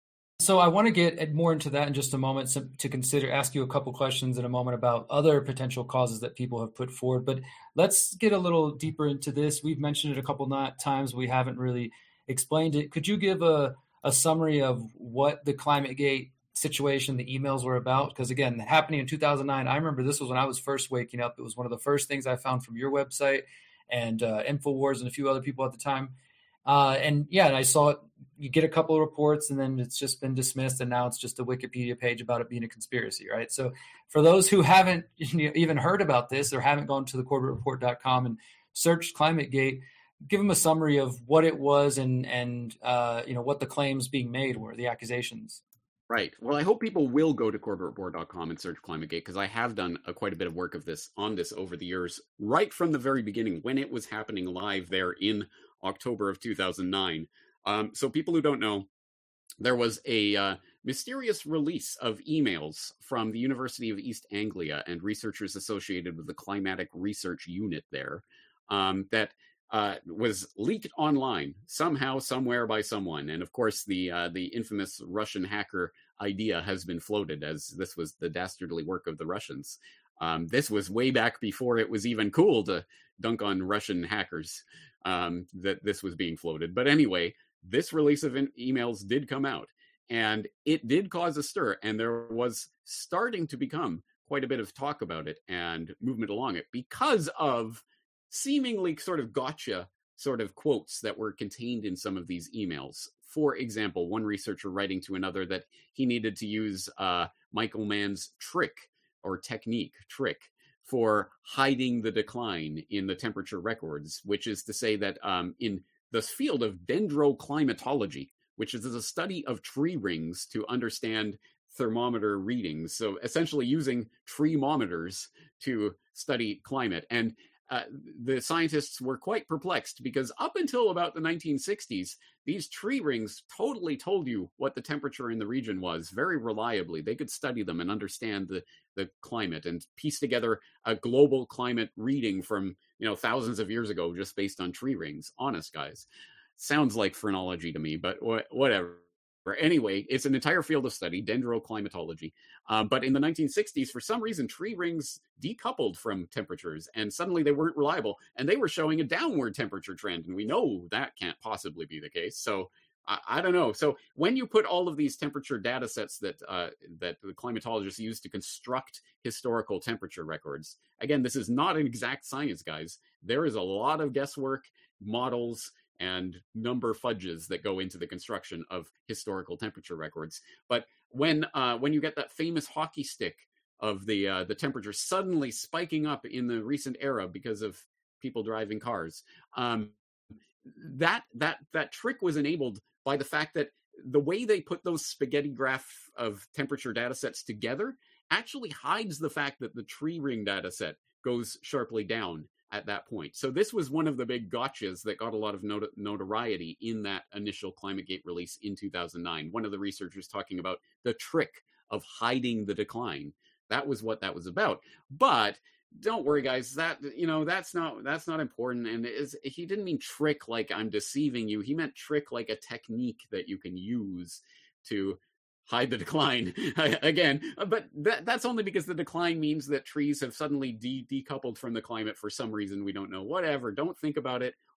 So I want to get more into that in just a moment, so to consider, ask you a couple questions in a moment about other potential causes that people have put forward. But let's get a little deeper into this. We've mentioned it a couple of times. We haven't really explained it. Could you give a, a summary of what the ClimateGate situation, the emails were about? Because again, happening in two thousand nine, I remember this was when I was first waking up. It was one of the first things I found from your website and uh, InfoWars and a few other people at the time. Uh, and yeah, and I saw it, you get a couple of reports and then it's just been dismissed. And now it's just a Wikipedia page about it being a conspiracy, right? So for those who haven't even heard about this or haven't gone to the corbett report dot com and searched ClimateGate, give them a summary of what it was and, and uh, you know, what the claims being made were, the accusations. Right. Well, I hope people will go to corbett report dot com and search ClimateGate, because I have done a, quite a bit of work of this on this over the years, right from the very beginning when it was happening live there in October of two thousand nine. Um, so people who don't know, there was a uh, mysterious release of emails from the University of East Anglia and researchers associated with the Climatic Research Unit there um, that Uh, was leaked online somehow, somewhere by someone. And of course, the uh, the infamous Russian hacker idea has been floated as this was the dastardly work of the Russians. Um, this was way back before it was even cool to dunk on Russian hackers um, that this was being floated. But anyway, this release of in- emails did come out and it did cause a stir. And there was starting to become quite a bit of talk about it and movement along it because of seemingly sort of gotcha sort of quotes that were contained in some of these emails. For example, one researcher writing to another that he needed to use uh, Michael Mann's trick or technique, trick, for hiding the decline in the temperature records, which is to say that um, in the field of dendroclimatology, which is a study of tree rings to understand thermometer readings, so essentially using treemometers to study climate. And Uh, the scientists were quite perplexed because up until about the nineteen sixties, these tree rings totally told you what the temperature in the region was very reliably. They could study them and understand the, the climate and piece together a global climate reading from, you know, thousands of years ago just based on tree rings. Honest, guys. Sounds like phrenology to me, but wh- whatever. Anyway, it's an entire field of study, dendroclimatology. Uh, but in the nineteen sixties, for some reason, tree rings decoupled from temperatures, and suddenly they weren't reliable, and they were showing a downward temperature trend, and we know that can't possibly be the case. So I, I don't know. So when you put all of these temperature data sets that uh, that the climatologists use to construct historical temperature records, again, this is not an exact science, guys. There is a lot of guesswork, models, and number fudges that go into the construction of historical temperature records. But when uh, when you get that famous hockey stick of the uh, the temperature suddenly spiking up in the recent era because of people driving cars, um, that that that trick was enabled by the fact that the way they put those spaghetti graph of temperature data sets together actually hides the fact that the tree ring data set goes sharply down at that point. So this was one of the big gotchas that got a lot of not- notoriety in that initial ClimateGate release in two thousand nine. One of the researchers talking about the trick of hiding the decline. That was what that was about. But don't worry, guys, that, you know, that's not, that's not important. And is, he didn't mean trick like I'm deceiving you. He meant trick like a technique that you can use to hide the decline again. But that, that's only because the decline means that trees have suddenly de- decoupled from the climate for some reason we don't know. Whatever. Don't think about it.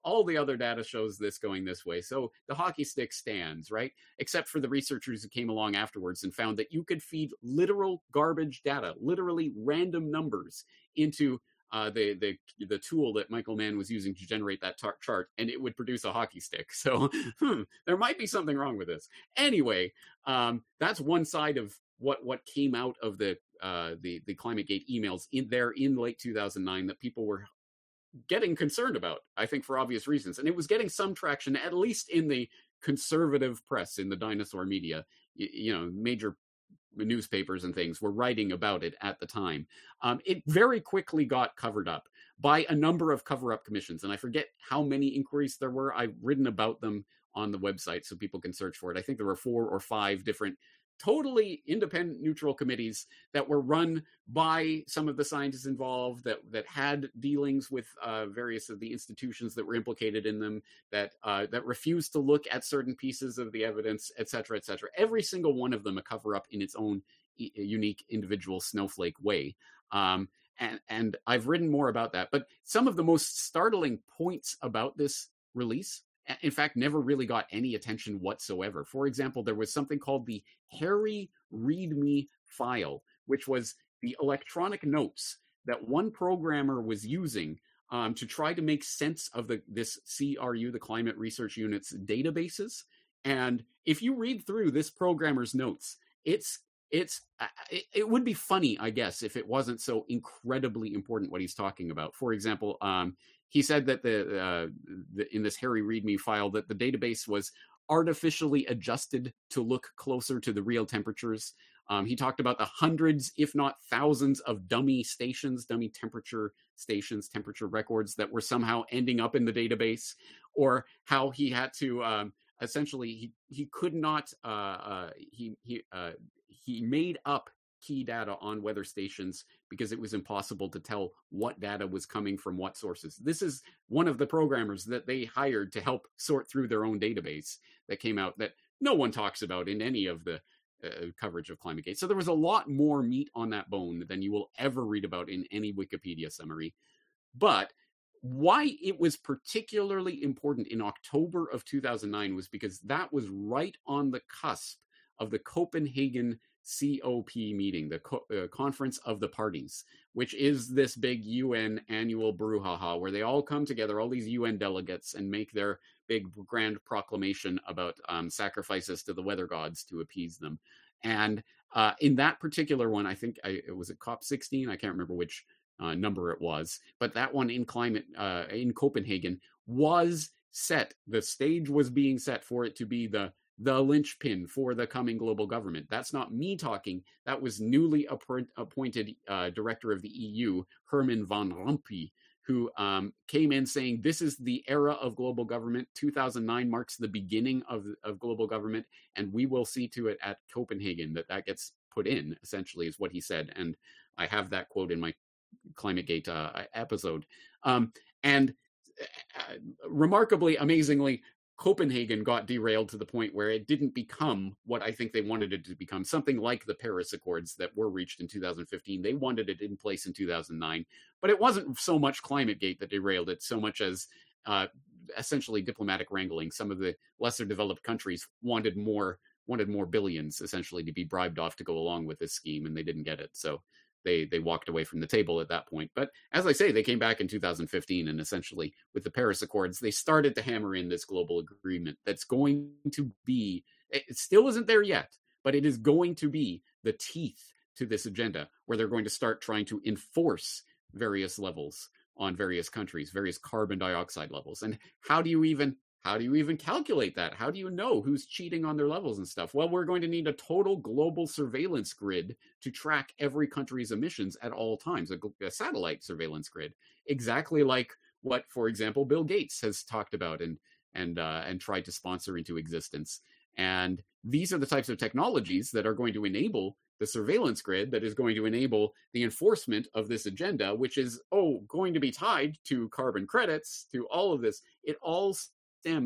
All the other data shows this going this way. So the hockey stick stands, right? Except for the researchers who came along afterwards and found that you could feed literal garbage data, literally random numbers into uh, the, the the tool that Michael Mann was using to generate that tar- chart, and it would produce a hockey stick. So hmm, there might be something wrong with this. Anyway, um, that's one side of what what came out of the uh, the the ClimateGate emails in there in late two thousand nine that people were getting concerned about, I think for obvious reasons. And it was getting some traction, at least in the conservative press, in the dinosaur media. You, you know, major newspapers and things were writing about it at the time. Um, it very quickly got covered up by a number of cover-up commissions. And I forget how many inquiries there were. I've written about them on the website so people can search for it. I think there were four or five different totally independent, neutral committees that were run by some of the scientists involved, that that had dealings with uh, various of the institutions that were implicated in them, that uh, that refused to look at certain pieces of the evidence, et cetera, et cetera. Every single one of them a cover-up in its own e- unique individual snowflake way. Um, and, and I've written more about that. But some of the most startling points about this release, in fact, never really got any attention whatsoever. For example, there was something called the Harry README file, which was the electronic notes that one programmer was using um, to try to make sense of the this C R U, the Climate Research Unit's databases. And if you read through this programmer's notes, it's it's it, it would be funny, I guess, if it wasn't so incredibly important what he's talking about. For example, um, he said that the, uh, the in this Harry README file that the database was artificially adjusted to look closer to the real temperatures. Um, he talked about the hundreds, if not thousands, of dummy stations, dummy temperature stations, temperature records that were somehow ending up in the database, or how he had to um, essentially he he could not uh, uh, he he uh, he made up key data on weather stations because it was impossible to tell what data was coming from what sources. This is one of the programmers that they hired to help sort through their own database that came out that no one talks about in any of the uh, coverage of ClimateGate. So there was a lot more meat on that bone than you will ever read about in any Wikipedia summary. But why it was particularly important in October of two thousand nine was because that was right on the cusp of the Copenhagen C O P meeting, the Co- uh, Conference of the Parties, which is this big U N annual brouhaha where they all come together, all these U N delegates, and make their big grand proclamation about um, sacrifices to the weather gods to appease them. And uh, in that particular one, I think I, it was at COP sixteen. I can't remember which uh, number it was, but that one in climate uh, in Copenhagen was set. The stage was being set for it to be the the linchpin for the coming global government. That's not me talking. That was newly app- appointed uh, director of the E U, Herman van Rompuy, who um, came in saying, this is the era of global government. two thousand nine marks the beginning of, of global government, and we will see to it at Copenhagen that that gets put in, essentially, is what he said. And I have that quote in my ClimateGate uh, episode. Um, and uh, remarkably, amazingly, Copenhagen got derailed to the point where it didn't become what I think they wanted it to become, something like the Paris Accords that were reached in two thousand fifteen. They wanted it in place in two thousand nine, but it wasn't so much ClimateGate that derailed it, so much as uh, essentially diplomatic wrangling. Some of the lesser developed countries wanted more, wanted more billions, essentially, to be bribed off to go along with this scheme, and they didn't get it. So They they walked away from the table at that point. But as I say, they came back in two thousand fifteen, and essentially with the Paris Accords, they started to hammer in this global agreement that's going to be, it still isn't there yet, but it is going to be the teeth to this agenda, where they're going to start trying to enforce various levels on various countries, various carbon dioxide levels. And how do you even How do you even calculate that? How do you know who's cheating on their levels and stuff? Well, we're going to need a total global surveillance grid to track every country's emissions at all times, a, a satellite surveillance grid, exactly like what, for example, Bill Gates has talked about and and uh, and tried to sponsor into existence. And these are the types of technologies that are going to enable the surveillance grid, that is going to enable the enforcement of this agenda, which is, oh, going to be tied to carbon credits, to all of this. It all stems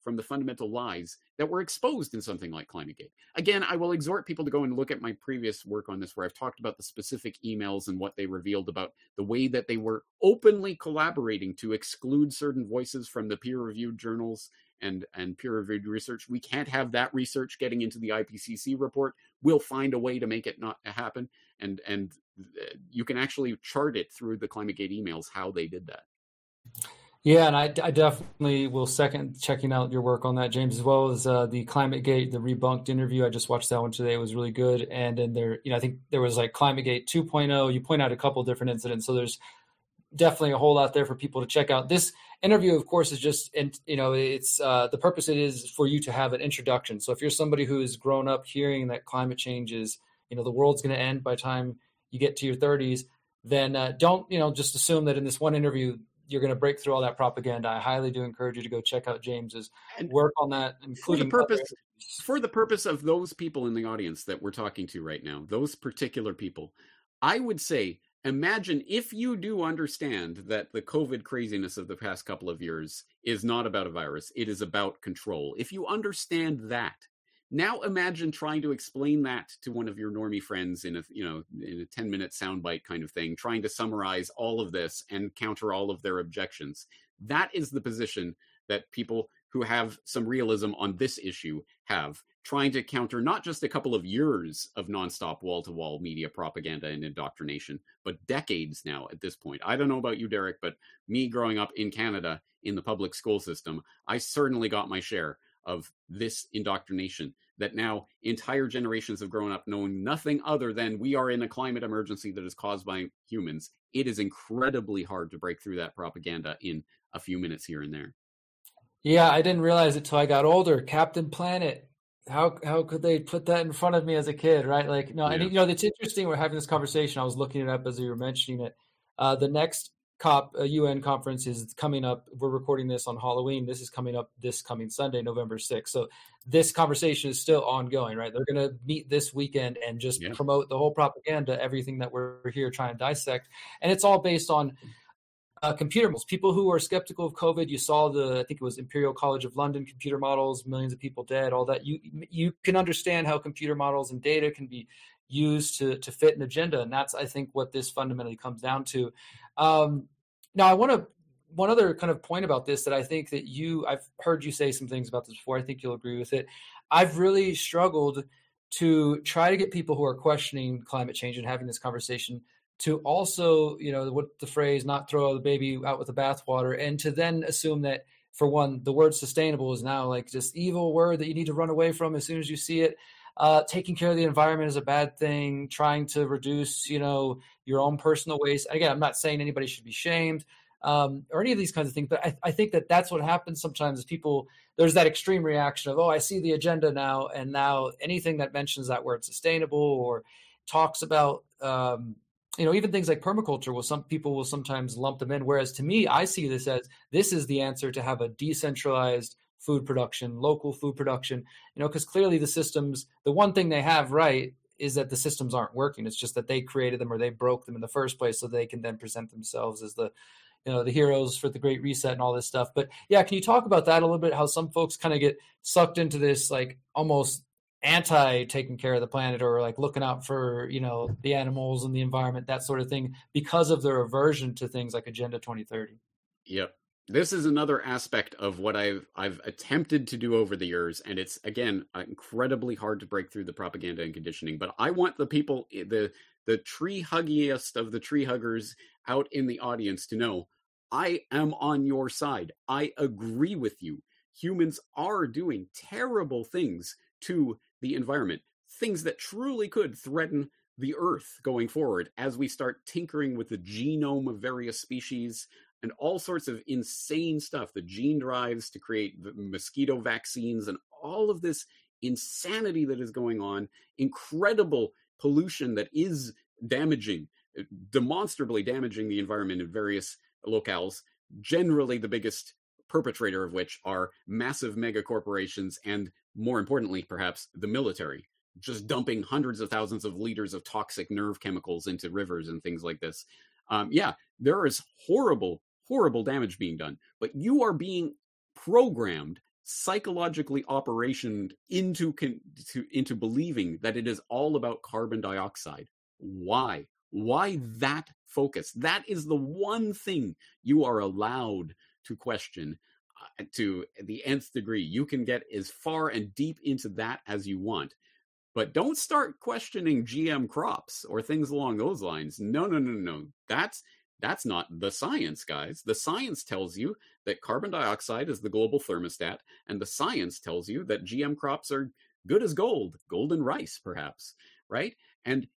from the fundamental lies that were exposed in something like ClimateGate. Again, I will exhort people to go and look at my previous work on this, where I've talked about the specific emails and what they revealed about the way that they were openly collaborating to exclude certain voices from the peer-reviewed journals and, and peer-reviewed research. We can't have that research getting into the I P C C report. We'll find a way to make it not happen. And, and you can actually chart it through the ClimateGate emails, how they did that. Yeah, and I, I definitely will second checking out your work on that, James, as well as uh, the ClimateGate, the Rebunked interview. I just watched that one today. It was really good. And then there, you know, I think there was like ClimateGate two point oh. You point out a couple of different incidents. So there's definitely a whole lot there for people to check out. This interview, of course, is just, and you know, it's uh, the purpose it is for you to have an introduction. So if you're somebody who has grown up hearing that climate change is, you know, the world's going to end by the time you get to your thirties, then uh, don't, you know, just assume that in this one interview, you're going to break through all that propaganda. I highly do encourage you to go check out James's and work on that, including for the purpose for the purpose of those people in the audience that we're talking to right now, those particular people. I would say, imagine if you do understand that the COVID craziness of the past couple of years is not about a virus, it is about control. If you understand that, now imagine trying to explain that to one of your normie friends in a, you know, in a ten minute soundbite kind of thing, trying to summarize all of this and counter all of their objections. That is the position that people who have some realism on this issue have, trying to counter not just a couple of years of nonstop wall-to-wall media propaganda and indoctrination, but decades now at this point. I don't know about you, Derek, but me growing up in Canada in the public school system, I certainly got my share of this indoctrination that now entire generations have grown up knowing nothing other than we are in a climate emergency that is caused by humans. It is incredibly hard to break through that propaganda in a few minutes here and there. Yeah, I didn't realize it till I got older. Captain Planet. How how could they put that in front of me as a kid, right? Like, no, yeah. I think, you know, it's interesting we're having this conversation. I was looking it up as you were mentioning it. Uh, the next COP, uh, U N conference is coming up. We're recording this on Halloween. This is coming up this coming Sunday, November sixth. So this conversation is still ongoing, right? They're going to meet this weekend and just yeah. promote the whole propaganda, everything that we're here trying to dissect. And it's all based on uh, computer models. People who are skeptical of COVID, you saw the, I think it was Imperial College of London computer models, millions of people dead, all that. You you can understand how computer models and data can be used to to fit an agenda. And that's, I think, what this fundamentally comes down to. Um, now, I want to, one other kind of point about this that I think that you, I've heard you say some things about this before. I think you'll agree with it. I've really struggled to try to get people who are questioning climate change and having this conversation to also, you know, what the phrase, not throw the baby out with the bathwater, and to then assume that, for one, the word sustainable is now like this evil word that you need to run away from as soon as you see it. Uh, taking care of the environment is a bad thing. Trying to reduce, you know, your own personal waste. Again, I'm not saying anybody should be shamed um, or any of these kinds of things, but I, I think that that's what happens sometimes. Is people, there's that extreme reaction of, oh, I see the agenda now, and now anything that mentions that word sustainable or talks about, um, you know, even things like permaculture, will some people will sometimes lump them in. Whereas to me, I see this as this is the answer to have a decentralized food production, local food production, you know, because clearly the systems, the one thing they have right is that the systems aren't working. It's just that they created them or they broke them in the first place so they can then present themselves as the, you know, the heroes for the Great Reset and all this stuff. But yeah, can you talk about that a little bit? How some folks kind of get sucked into this, like almost anti taking care of the planet or like looking out for, you know, the animals and the environment, that sort of thing, because of their aversion to things like Agenda twenty thirty. Yep. This is another aspect of what I've I've attempted to do over the years, and it's, again, incredibly hard to break through the propaganda and conditioning. But I want the people, the the tree huggiest of the tree huggers out in the audience to know, I am on your side. I agree with you. Humans are doing terrible things to the environment, things that truly could threaten the Earth going forward as we start tinkering with the genome of various species and all sorts of insane stuff, the gene drives to create mosquito vaccines and all of this insanity that is going on, incredible pollution that is damaging, demonstrably damaging the environment in various locales, generally the biggest perpetrator of which are massive mega corporations and, more importantly, perhaps the military, just dumping hundreds of thousands of liters of toxic nerve chemicals into rivers and things like this. Um, yeah, there is horrible, horrible damage being done, but you are being programmed psychologically operationed into, to, into believing that it is all about carbon dioxide. Why? Why that focus? That is the one thing you are allowed to question uh, to the nth degree. You can get as far and deep into that as you want. But don't start questioning G M crops or things along those lines. No, no, no, no. That's that's not the science, guys. The science tells you that carbon dioxide is the global thermostat, and the science tells you that G M crops are good as gold, golden rice, perhaps, right? And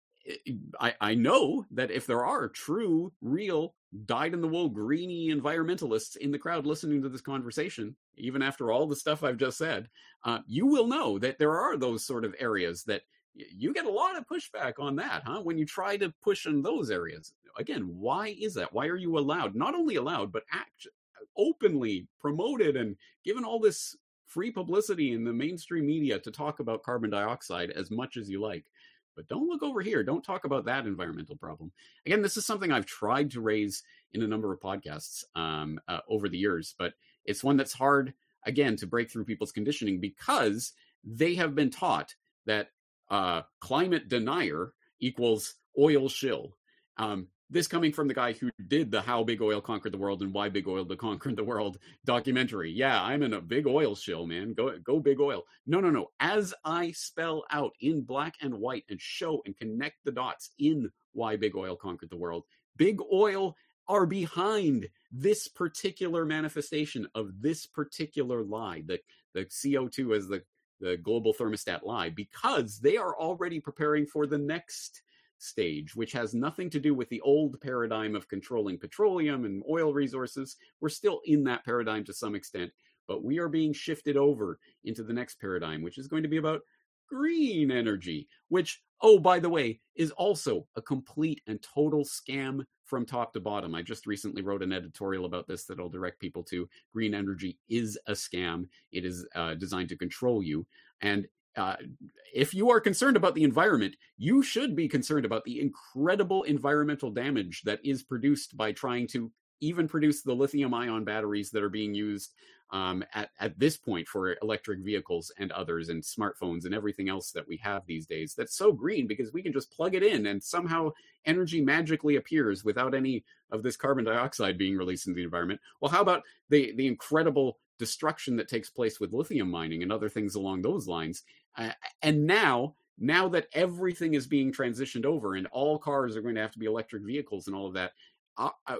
I, I know that if there are true, real, dyed-in-the-wool, greeny environmentalists in the crowd listening to this conversation, even after all the stuff I've just said, uh, you will know that there are those sort of areas that you get a lot of pushback on that, huh? When you try to push in those areas. Again, why is that? Why are you allowed, not only allowed, but act, openly promoted and given all this free publicity in the mainstream media to talk about carbon dioxide as much as you like? But don't look over here. Don't talk about that environmental problem. Again, this is something I've tried to raise in a number of podcasts um, uh, over the years, but it's one that's hard, again, to break through people's conditioning because they have been taught that uh, climate denier equals oil shill. Um, this coming from the guy who did the How Big Oil Conquered the World and Why Big Oil Conquered the World documentary. Yeah, I'm in a big oil shill, man. Go, go big oil. No, no, no. As I spell out in black and white and show and connect the dots in Why Big Oil Conquered the World, big oil are behind this particular manifestation of this particular lie, the, the C O two as the, the global thermostat lie, because they are already preparing for the next stage, which has nothing to do with the old paradigm of controlling petroleum and oil resources. We're still in that paradigm to some extent, but we are being shifted over into the next paradigm, which is going to be about green energy, which, oh, by the way, is also a complete and total scam from top to bottom. I just recently wrote an editorial about this that I'll direct people to. Green energy is a scam. It is uh, designed to control you. And Uh, if you are concerned about the environment, you should be concerned about the incredible environmental damage that is produced by trying to even produce the lithium ion batteries that are being used um, at, at this point for electric vehicles and others and smartphones and everything else that we have these days. That's so green because we can just plug it in and somehow energy magically appears without any of this carbon dioxide being released into the environment. Well, how about the, the incredible destruction that takes place with lithium mining and other things along those lines? Uh, and now, now that everything is being transitioned over and all cars are going to have to be electric vehicles and all of that, uh, uh,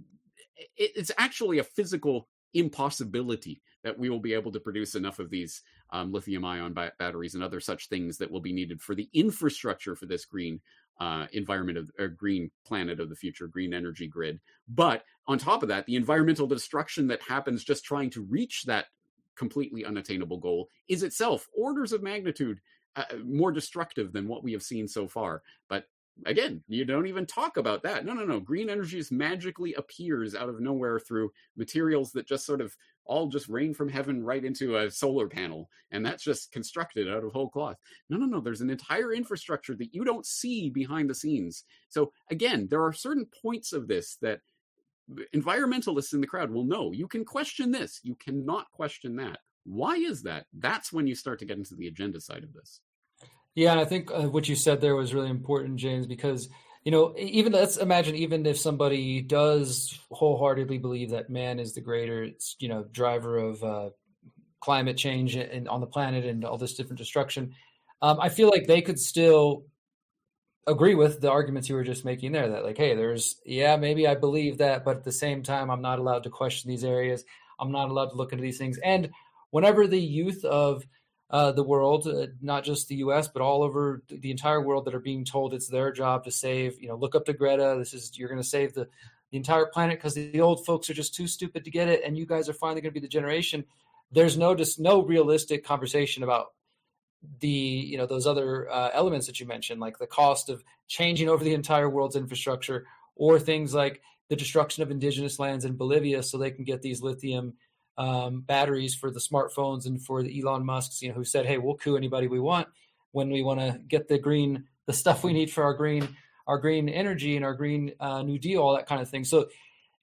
it, it's actually a physical impossibility that we will be able to produce enough of these um, lithium ion ba- batteries and other such things that will be needed for the infrastructure for this green uh, environment of or green planet of the future, green energy grid. But on top of that, the environmental destruction that happens just trying to reach that completely unattainable goal is itself orders of magnitude uh, more destructive than what we have seen so far. But again, you don't even talk about that. No, no, no. Green energy just magically appears out of nowhere through materials that just sort of all just rain from heaven right into a solar panel. And that's just constructed out of whole cloth. No, no, no. There's an entire infrastructure that you don't see behind the scenes. So again, there are certain points of this that environmentalists in the crowd will know. You can question this. You cannot question that. Why is that? That's when you start to get into the agenda side of this. Yeah, and I think uh, what you said there was really important, James, because, you know, even let's imagine even if somebody does wholeheartedly believe that man is the greater, you know, driver of uh, climate change and on the planet and all this different destruction, um, I feel like they could still agree with the arguments you were just making there, that like, hey, there's, yeah, maybe I believe that, but at the same time, I'm not allowed to question these areas. I'm not allowed to look into these things. And whenever the youth of uh, the world, uh, not just the U S, but all over the entire world that are being told it's their job to save, you know, look up to Greta, this is, you're going to save the, the entire planet because the old folks are just too stupid to get it. And you guys are finally going to be the generation. There's no, just no realistic conversation about the, you know, those other uh, elements that you mentioned, like the cost of changing over the entire world's infrastructure, or things like the destruction of indigenous lands in Bolivia so they can get these lithium um, batteries for the smartphones, and for the Elon Musks, you know, who said, hey, we'll coup anybody we want when we want to get the green, the stuff we need for our green, our green energy and our green uh, New Deal, all that kind of thing. So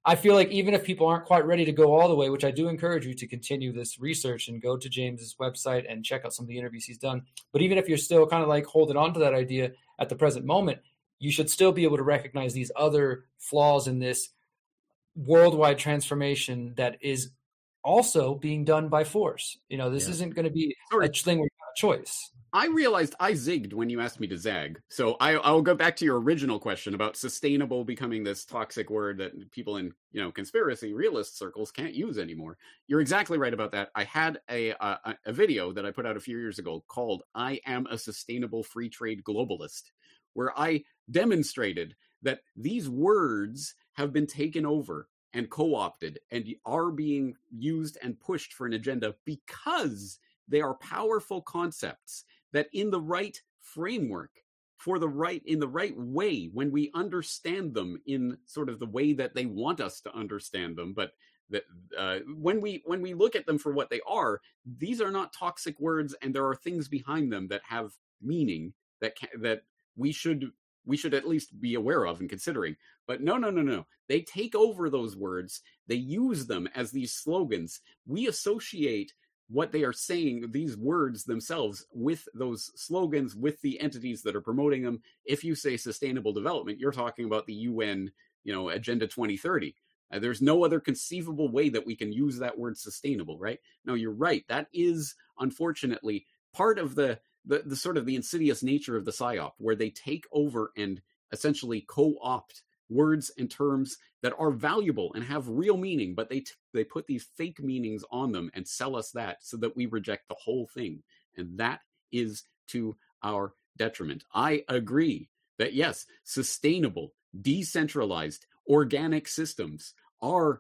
I feel like even if people aren't quite ready to go all the way, which I do encourage you to continue this research and go to James's website and check out some of the interviews he's done. But even if you're still kind of like holding on to that idea at the present moment, you should still be able to recognize these other flaws in this worldwide transformation that is also being done by force. You know, this yeah. isn't going to be Sorry. a thing where you have a choice. I realized I zigged when you asked me to zag. So I, I'll go back to your original question about sustainable becoming this toxic word that people in, you know, conspiracy realist circles can't use anymore. You're exactly right about that. I had a, a, a video that I put out a few years ago called I Am a Sustainable Free Trade Globalist, where I demonstrated that these words have been taken over and co-opted and are being used and pushed for an agenda because they are powerful concepts that in the right framework, for the right, in the right way, when we understand them in sort of the way that they want us to understand them, but that uh, when we when we look at them for what they are, these are not toxic words, and there are things behind them that have meaning that can, that we should we should at least be aware of and considering. But no, no, no, no. They take over those words. They use them as these slogans. We associate what they are saying, these words themselves, with those slogans, with the entities that are promoting them. If you say sustainable development, you're talking about the U N, you know, Agenda twenty thirty. Uh, there's no other conceivable way that we can use that word sustainable, right? No, you're right. That is, unfortunately, part of the, the, the sort of the insidious nature of the PSYOP, where they take over and essentially co-opt words and terms that are valuable and have real meaning, but they t- they put these fake meanings on them and sell us that so that we reject the whole thing. And that is to our detriment. I agree that, yes, sustainable, decentralized, organic systems are,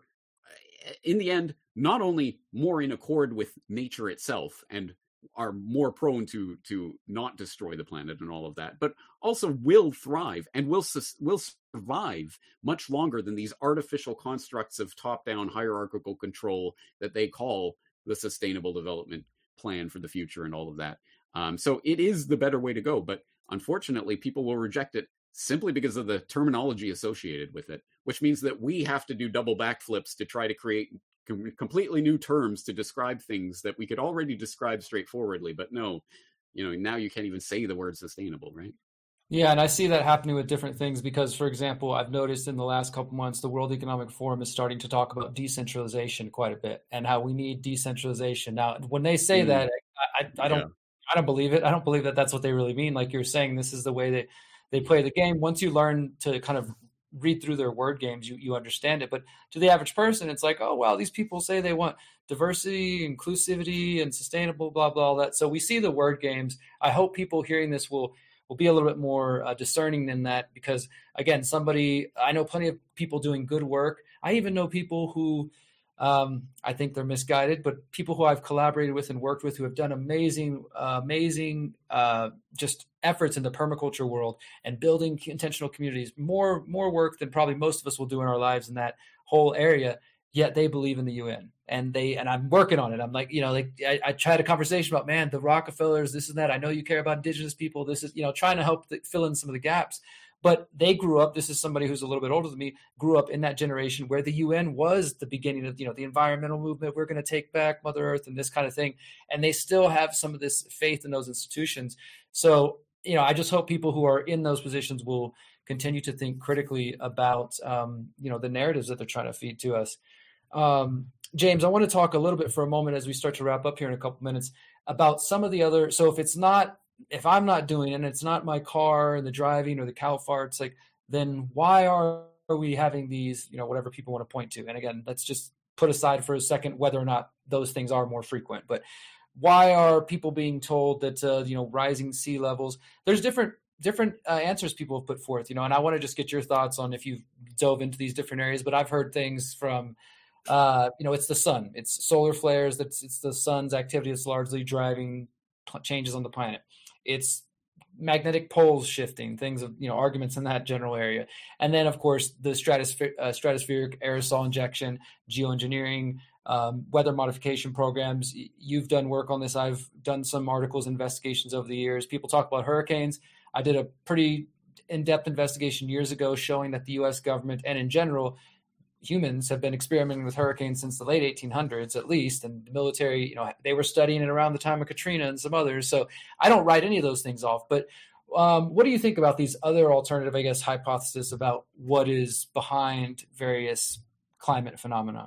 in the end, not only more in accord with nature itself and are more prone to to not destroy the planet and all of that, but also will thrive and will will survive much longer than these artificial constructs of top-down hierarchical control that they call the Sustainable Development Plan for the future and all of that. Um, so it is the better way to go, but unfortunately, people will reject it simply because of the terminology associated with it, which means that we have to do double backflips to try to create completely new terms to describe things that we could already describe straightforwardly. But no, you know, now you can't even say the word sustainable, right? Yeah, and I see that happening with different things because, for example, I've noticed in the last couple months, the World Economic Forum is starting to talk about decentralization quite a bit and how we need decentralization. Now, when they say mm. that, I, I, I don't, yeah. I don't believe it. I don't believe that that's what they really mean. Like you're saying, this is the way that they play the game. Once you learn to kind of read through their word games, you, you understand it. But to the average person, it's like, oh, wow, these people say they want diversity, inclusivity, and sustainable, blah, blah, all that. So we see the word games. I hope people hearing this will will be a little bit more uh, discerning than that because, again, somebody, I know plenty of people doing good work. I even know people who um, I think they're misguided, but people who I've collaborated with and worked with who have done amazing, uh, amazing uh, just efforts in the permaculture world and building intentional communities, more more work than probably most of us will do in our lives in that whole area. Yet they believe in the U N and they and I'm working on it. I'm like, you know, like I, I tried a conversation about, man, the Rockefellers, this and that. I know you care about indigenous people. This is, you know, trying to help the, fill in some of the gaps. But they grew up, this is somebody who's a little bit older than me, grew up in that generation where the U N was the beginning of, you know, the environmental movement. We're going to take back Mother Earth and this kind of thing. And they still have some of this faith in those institutions. So, you know, I just hope people who are in those positions will continue to think critically about, um, you know, the narratives that they're trying to feed to us. Um, James, I want to talk a little bit for a moment as we start to wrap up here in a couple minutes about some of the other. So if it's not, if I'm not doing it and it's not my car and the driving or the cow farts, like, then why are, are we having these, you know, whatever people want to point to? And again, let's just put aside for a second whether or not those things are more frequent, but why are people being told that, uh, you know, rising sea levels, there's different, different uh, answers people have put forth, you know, and I want to just get your thoughts on if you've dove into these different areas, but I've heard things from, uh, you know, it's the sun, it's solar flares, that's it's the sun's activity that's largely driving p- changes on the planet. It's magnetic poles shifting, things of, you know, arguments in that general area. And then, of course, the stratospher- uh, stratospheric aerosol injection, geoengineering, um, weather modification programs. You've done work on this. I've done some articles, investigations over the years. People talk about hurricanes. I did a pretty in-depth investigation years ago showing that the U S government and in general humans have been experimenting with hurricanes since the late eighteen hundreds, at least. And the military, you know, they were studying it around the time of Katrina and some others. So I don't write any of those things off. But um, what do you think about these other alternative, I guess, hypotheses about what is behind various climate phenomena?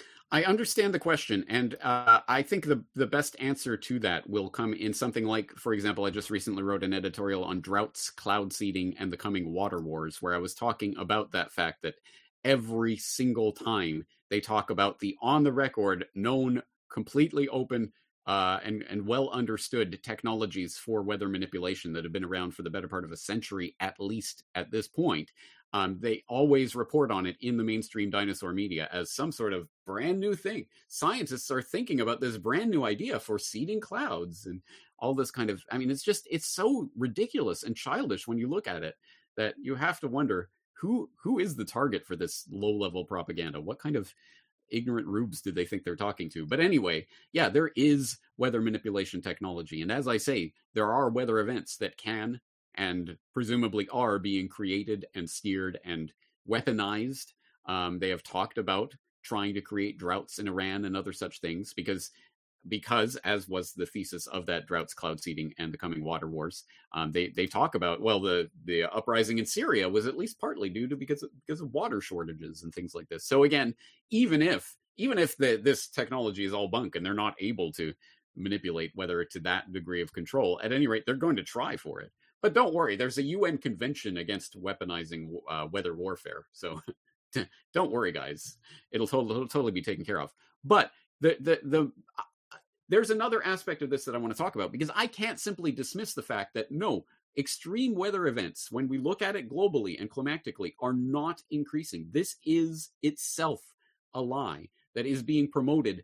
I understand the question, and uh, I think the the best answer to that will come in something like, for example, I just recently wrote an editorial on droughts, cloud seeding, and the coming water wars, where I was talking about that fact that every single time they talk about the on-the-record, known, completely open, uh, and, and well understood technologies for weather manipulation that have been around for the better part of a century, at least at this point, Um, they always report on it in the mainstream dinosaur media as some sort of brand new thing. Scientists are thinking about this brand new idea for seeding clouds and all this kind of, I mean, it's just, it's so ridiculous and childish when you look at it that you have to wonder who, who is the target for this low level propaganda? What kind of ignorant rubes do they think they're talking to? But anyway, yeah, there is weather manipulation technology. And as I say, there are weather events that can and presumably are being created and steered and weaponized. Um, they have talked about trying to create droughts in Iran and other such things because, because as was the thesis of that droughts, cloud seeding, and the coming water wars, um, they they talk about, well, the the uprising in Syria was at least partly due to because of, because of water shortages and things like this. So again, even if even if the, this technology is all bunk and they're not able to manipulate weather to that degree of control, at any rate, they're going to try for it. But don't worry, there's a U N convention against weaponizing uh, weather warfare. So don't worry, guys. It'll totally, it'll totally be taken care of. But the the the uh, there's another aspect of this that I want to talk about, because I can't simply dismiss the fact that, no, extreme weather events, when we look at it globally and climatically, are not increasing. This is itself a lie that is being promoted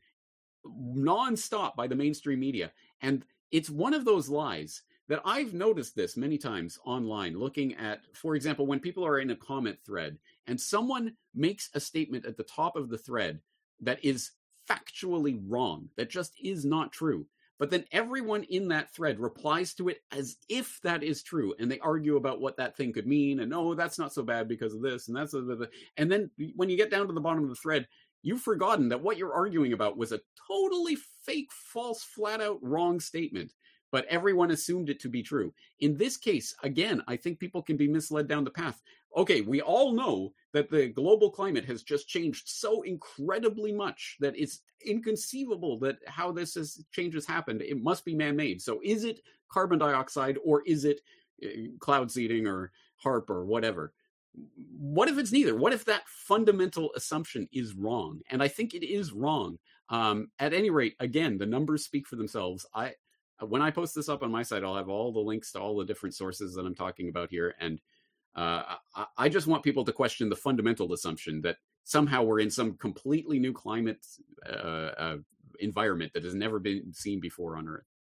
nonstop by the mainstream media. And it's one of those lies that I've noticed this many times online, looking at, for example, when people are in a comment thread and someone makes a statement at the top of the thread that is factually wrong, that just is not true. But then everyone in that thread replies to it as if that is true. And they argue about what that thing could mean. And, oh, that's not so bad because of this. And that's, a, and then when you get down to the bottom of the thread, you've forgotten that what you're arguing about was a totally fake, false, flat out wrong statement. But everyone assumed it to be true. In this case, again, I think people can be misled down the path. Okay, we all know that the global climate has just changed so incredibly much that it's inconceivable that how this is, change has happened. It must be man-made. So is it carbon dioxide, or is it uh, cloud seeding or HAARP or whatever? What if it's neither? What if that fundamental assumption is wrong? And I think it is wrong. Um, at any rate, again, the numbers speak for themselves. I When I post this up on my site, I'll have all the links to all the different sources that I'm talking about here. And uh, I, I just want people to question the fundamental assumption that somehow we're in some completely new climate uh, uh, environment that has never been seen before on Earth.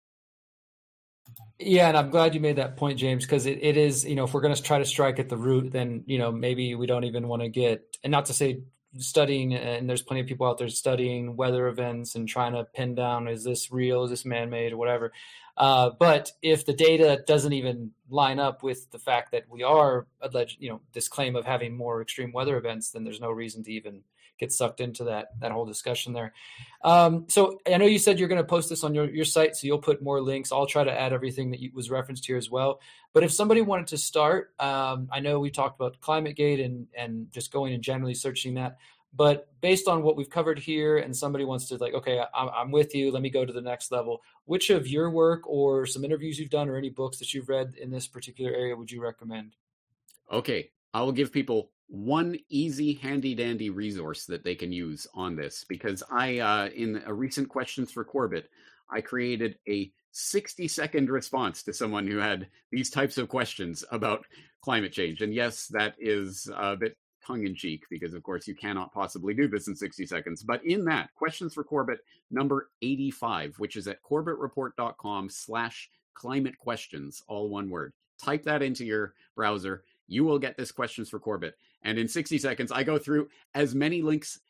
Yeah, and I'm glad you made that point, James, because it, it is, you know, if we're going to try to strike at the root, then, you know, maybe we don't even want to get, and not to say studying, and there's plenty of people out there studying weather events and trying to pin down, is this real, is this man-made, or whatever. Uh, but if the data doesn't even line up with the fact that we are alleged, you know, this claim of having more extreme weather events, then there's no reason to even get sucked into that that whole discussion there. Um, so I know you said you're going to post this on your, your site, so you'll put more links. I'll try to add everything that you, was referenced here as well. But if somebody wanted to start, um, I know we talked about ClimateGate and, and just going and generally searching that. But based on what we've covered here, and somebody wants to like, okay, I'm, I'm with you, let me go to the next level. Which of your work or some interviews you've done or any books that you've read in this particular area would you recommend? Okay, I will give people one easy, handy-dandy resource that they can use on this, because I, uh, in a recent Questions for Corbett, I created a sixty-second response to someone who had these types of questions about climate change. And yes, that is a bit tongue-in-cheek, because of course you cannot possibly do this in sixty seconds. But in that, Questions for Corbett number eighty-five, which is at corbettreport.com slash climate questions, all one word. Type that into your browser. You will get this Questions for Corbett. And in sixty seconds, I go through as many links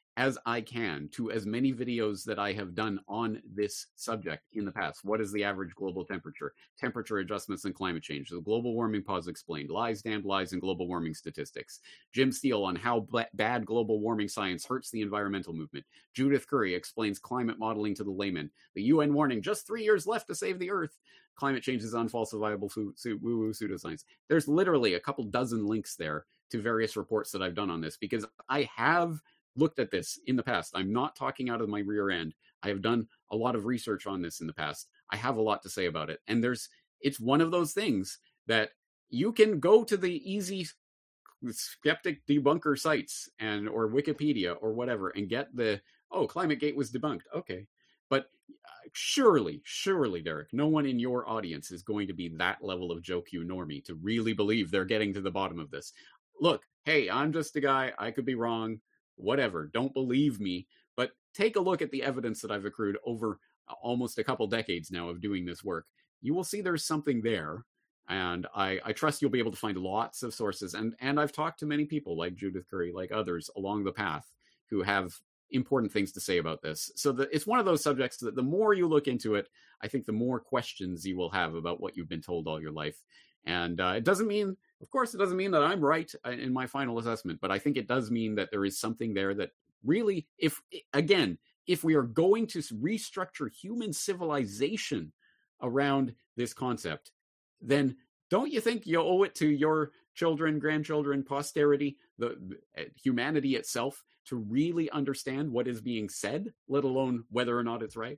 as I can to as many videos that I have done on this subject in the past. What is the average global temperature? Temperature adjustments and climate change. The global warming pause explained. Lies, damned lies, and global warming statistics. Jim Steele on how b- bad global warming science hurts the environmental movement. Judith Curry explains climate modeling to the layman. The U N warning, just three years left to save the Earth. Climate change is unfalsifiable fu- su- woo-woo pseudoscience. There's literally a couple dozen links there to various reports that I've done on this, because I have looked at this in the past. I'm not talking out of my rear end. I have done a lot of research on this in the past. I have a lot to say about it. And there's, it's one of those things that you can go to the easy skeptic debunker sites and, or Wikipedia or whatever, and get the, oh, ClimateGate was debunked. Okay. But surely, surely, Derek, no one in your audience is going to be that level of Joe Q normie to really believe they're getting to the bottom of this. Look, hey, I'm just a guy. I could be wrong. Whatever. Don't believe me. But take a look at the evidence that I've accrued over almost a couple decades now of doing this work. You will see there's something there. And I, I trust you'll be able to find lots of sources. And, and I've talked to many people like Judith Curry, like others along the path, who have important things to say about this. So the, it's one of those subjects that the more you look into it, I think the more questions you will have about what you've been told all your life. And uh, it doesn't mean, of course, it doesn't mean that I'm right in my final assessment, but I think it does mean that there is something there that really, if, again, if we are going to restructure human civilization around this concept, then don't you think you owe it to your children, grandchildren, posterity, the, the humanity itself, to really understand what is being said, let alone whether or not it's right?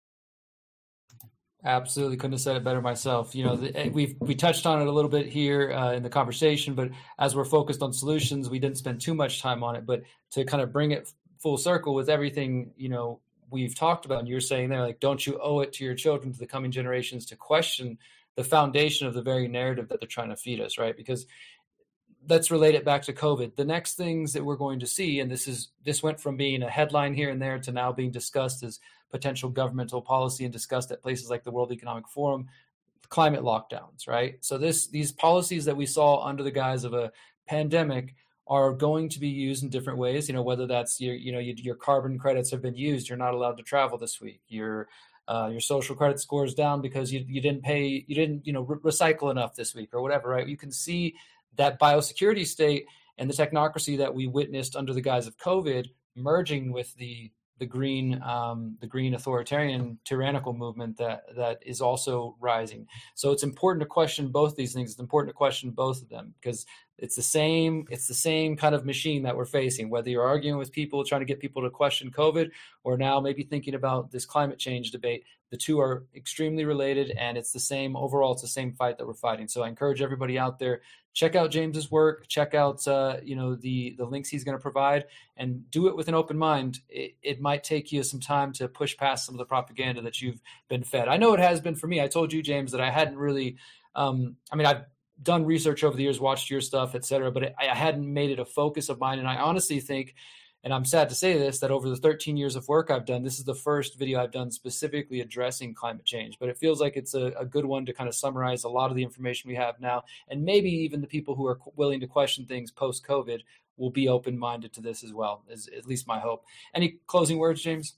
Absolutely, couldn't have said it better myself. You know, the, we've we touched on it a little bit here uh, in the conversation, but as we're focused on solutions, we didn't spend too much time on it. But to kind of bring it full circle with everything, you know, we've talked about, and you're saying there, like, don't you owe it to your children, to the coming generations, to question the foundation of the very narrative that they're trying to feed us, right? Because let's relate it back to COVID. The next things that we're going to see, and this is this went from being a headline here and there to now being discussed as potential governmental policy and discussed at places like the World Economic Forum, climate lockdowns, right? So this these policies that we saw under the guise of a pandemic are going to be used in different ways. You know, whether that's your, you know, your, your carbon credits have been used, you're not allowed to travel this week. Your uh, your social credit score is down because you you didn't pay, you didn't you know re- recycle enough this week or whatever, right? You can see that biosecurity state and the technocracy that we witnessed under the guise of COVID merging with the the green um, the green authoritarian tyrannical movement that that is also rising. So it's important to question both these things. It's important to question both of them, because it's the same it's the same kind of machine that we're facing, whether you're arguing with people trying to get people to question COVID, or now maybe thinking about this climate change debate. The two are extremely related, and it's the same overall. It's the same fight that we're fighting. So I encourage everybody out there, check out James's work, check out uh, you know the the links he's going to provide, and do it with an open mind. It, it might take you some time to push past some of the propaganda that you've been fed. I know it has been for me. I told you, James, that I hadn't really. Um, I mean, I've done research over the years, watched your stuff, et cetera, but it, I hadn't made it a focus of mine. And I honestly think, and I'm sad to say this, that over the thirteen years of work I've done, this is the first video I've done specifically addressing climate change. But it feels like it's a, a good one to kind of summarize a lot of the information we have now. And maybe even the people who are willing to question things post-COVID will be open-minded to this as well, is at least my hope. Any closing words, James?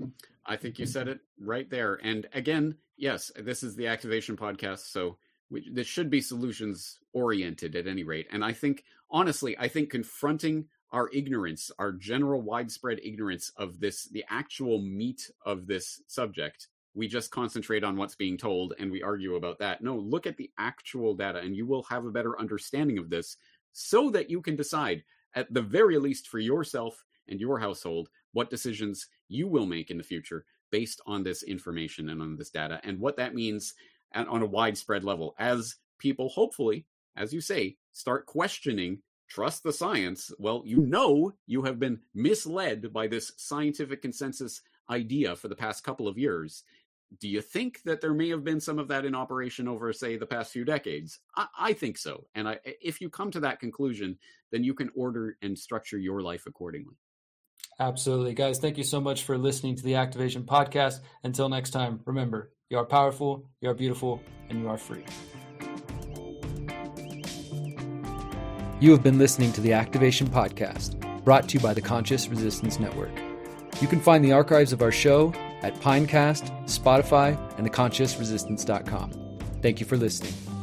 I think you said it right there. And again, yes, this is the Activation Podcast, so we, this should be solutions-oriented at any rate. And I think, honestly, I think confronting our ignorance, our general widespread ignorance of this, the actual meat of this subject, we just concentrate on what's being told and we argue about that. No, look at the actual data and you will have a better understanding of this, so that you can decide, at the very least for yourself and your household, what decisions you will make in the future based on this information and on this data, and what that means on a widespread level, as people hopefully, as you say, start questioning, trust the science. Well, you know you have been misled by this scientific consensus idea for the past couple of years. Do you think that there may have been some of that in operation over, say, the past few decades? I, I think so. And I, if you come to that conclusion, then you can order and structure your life accordingly. Absolutely. Guys, thank you so much for listening to the Activation Podcast. Until next time, remember, you are powerful, you are beautiful, and you are free. You have been listening to the Activation Podcast. brought to you by the Conscious Resistance Network. You can find the archives of our show at Pinecast, Spotify, and the conscious resistance dot com. Thank you for listening.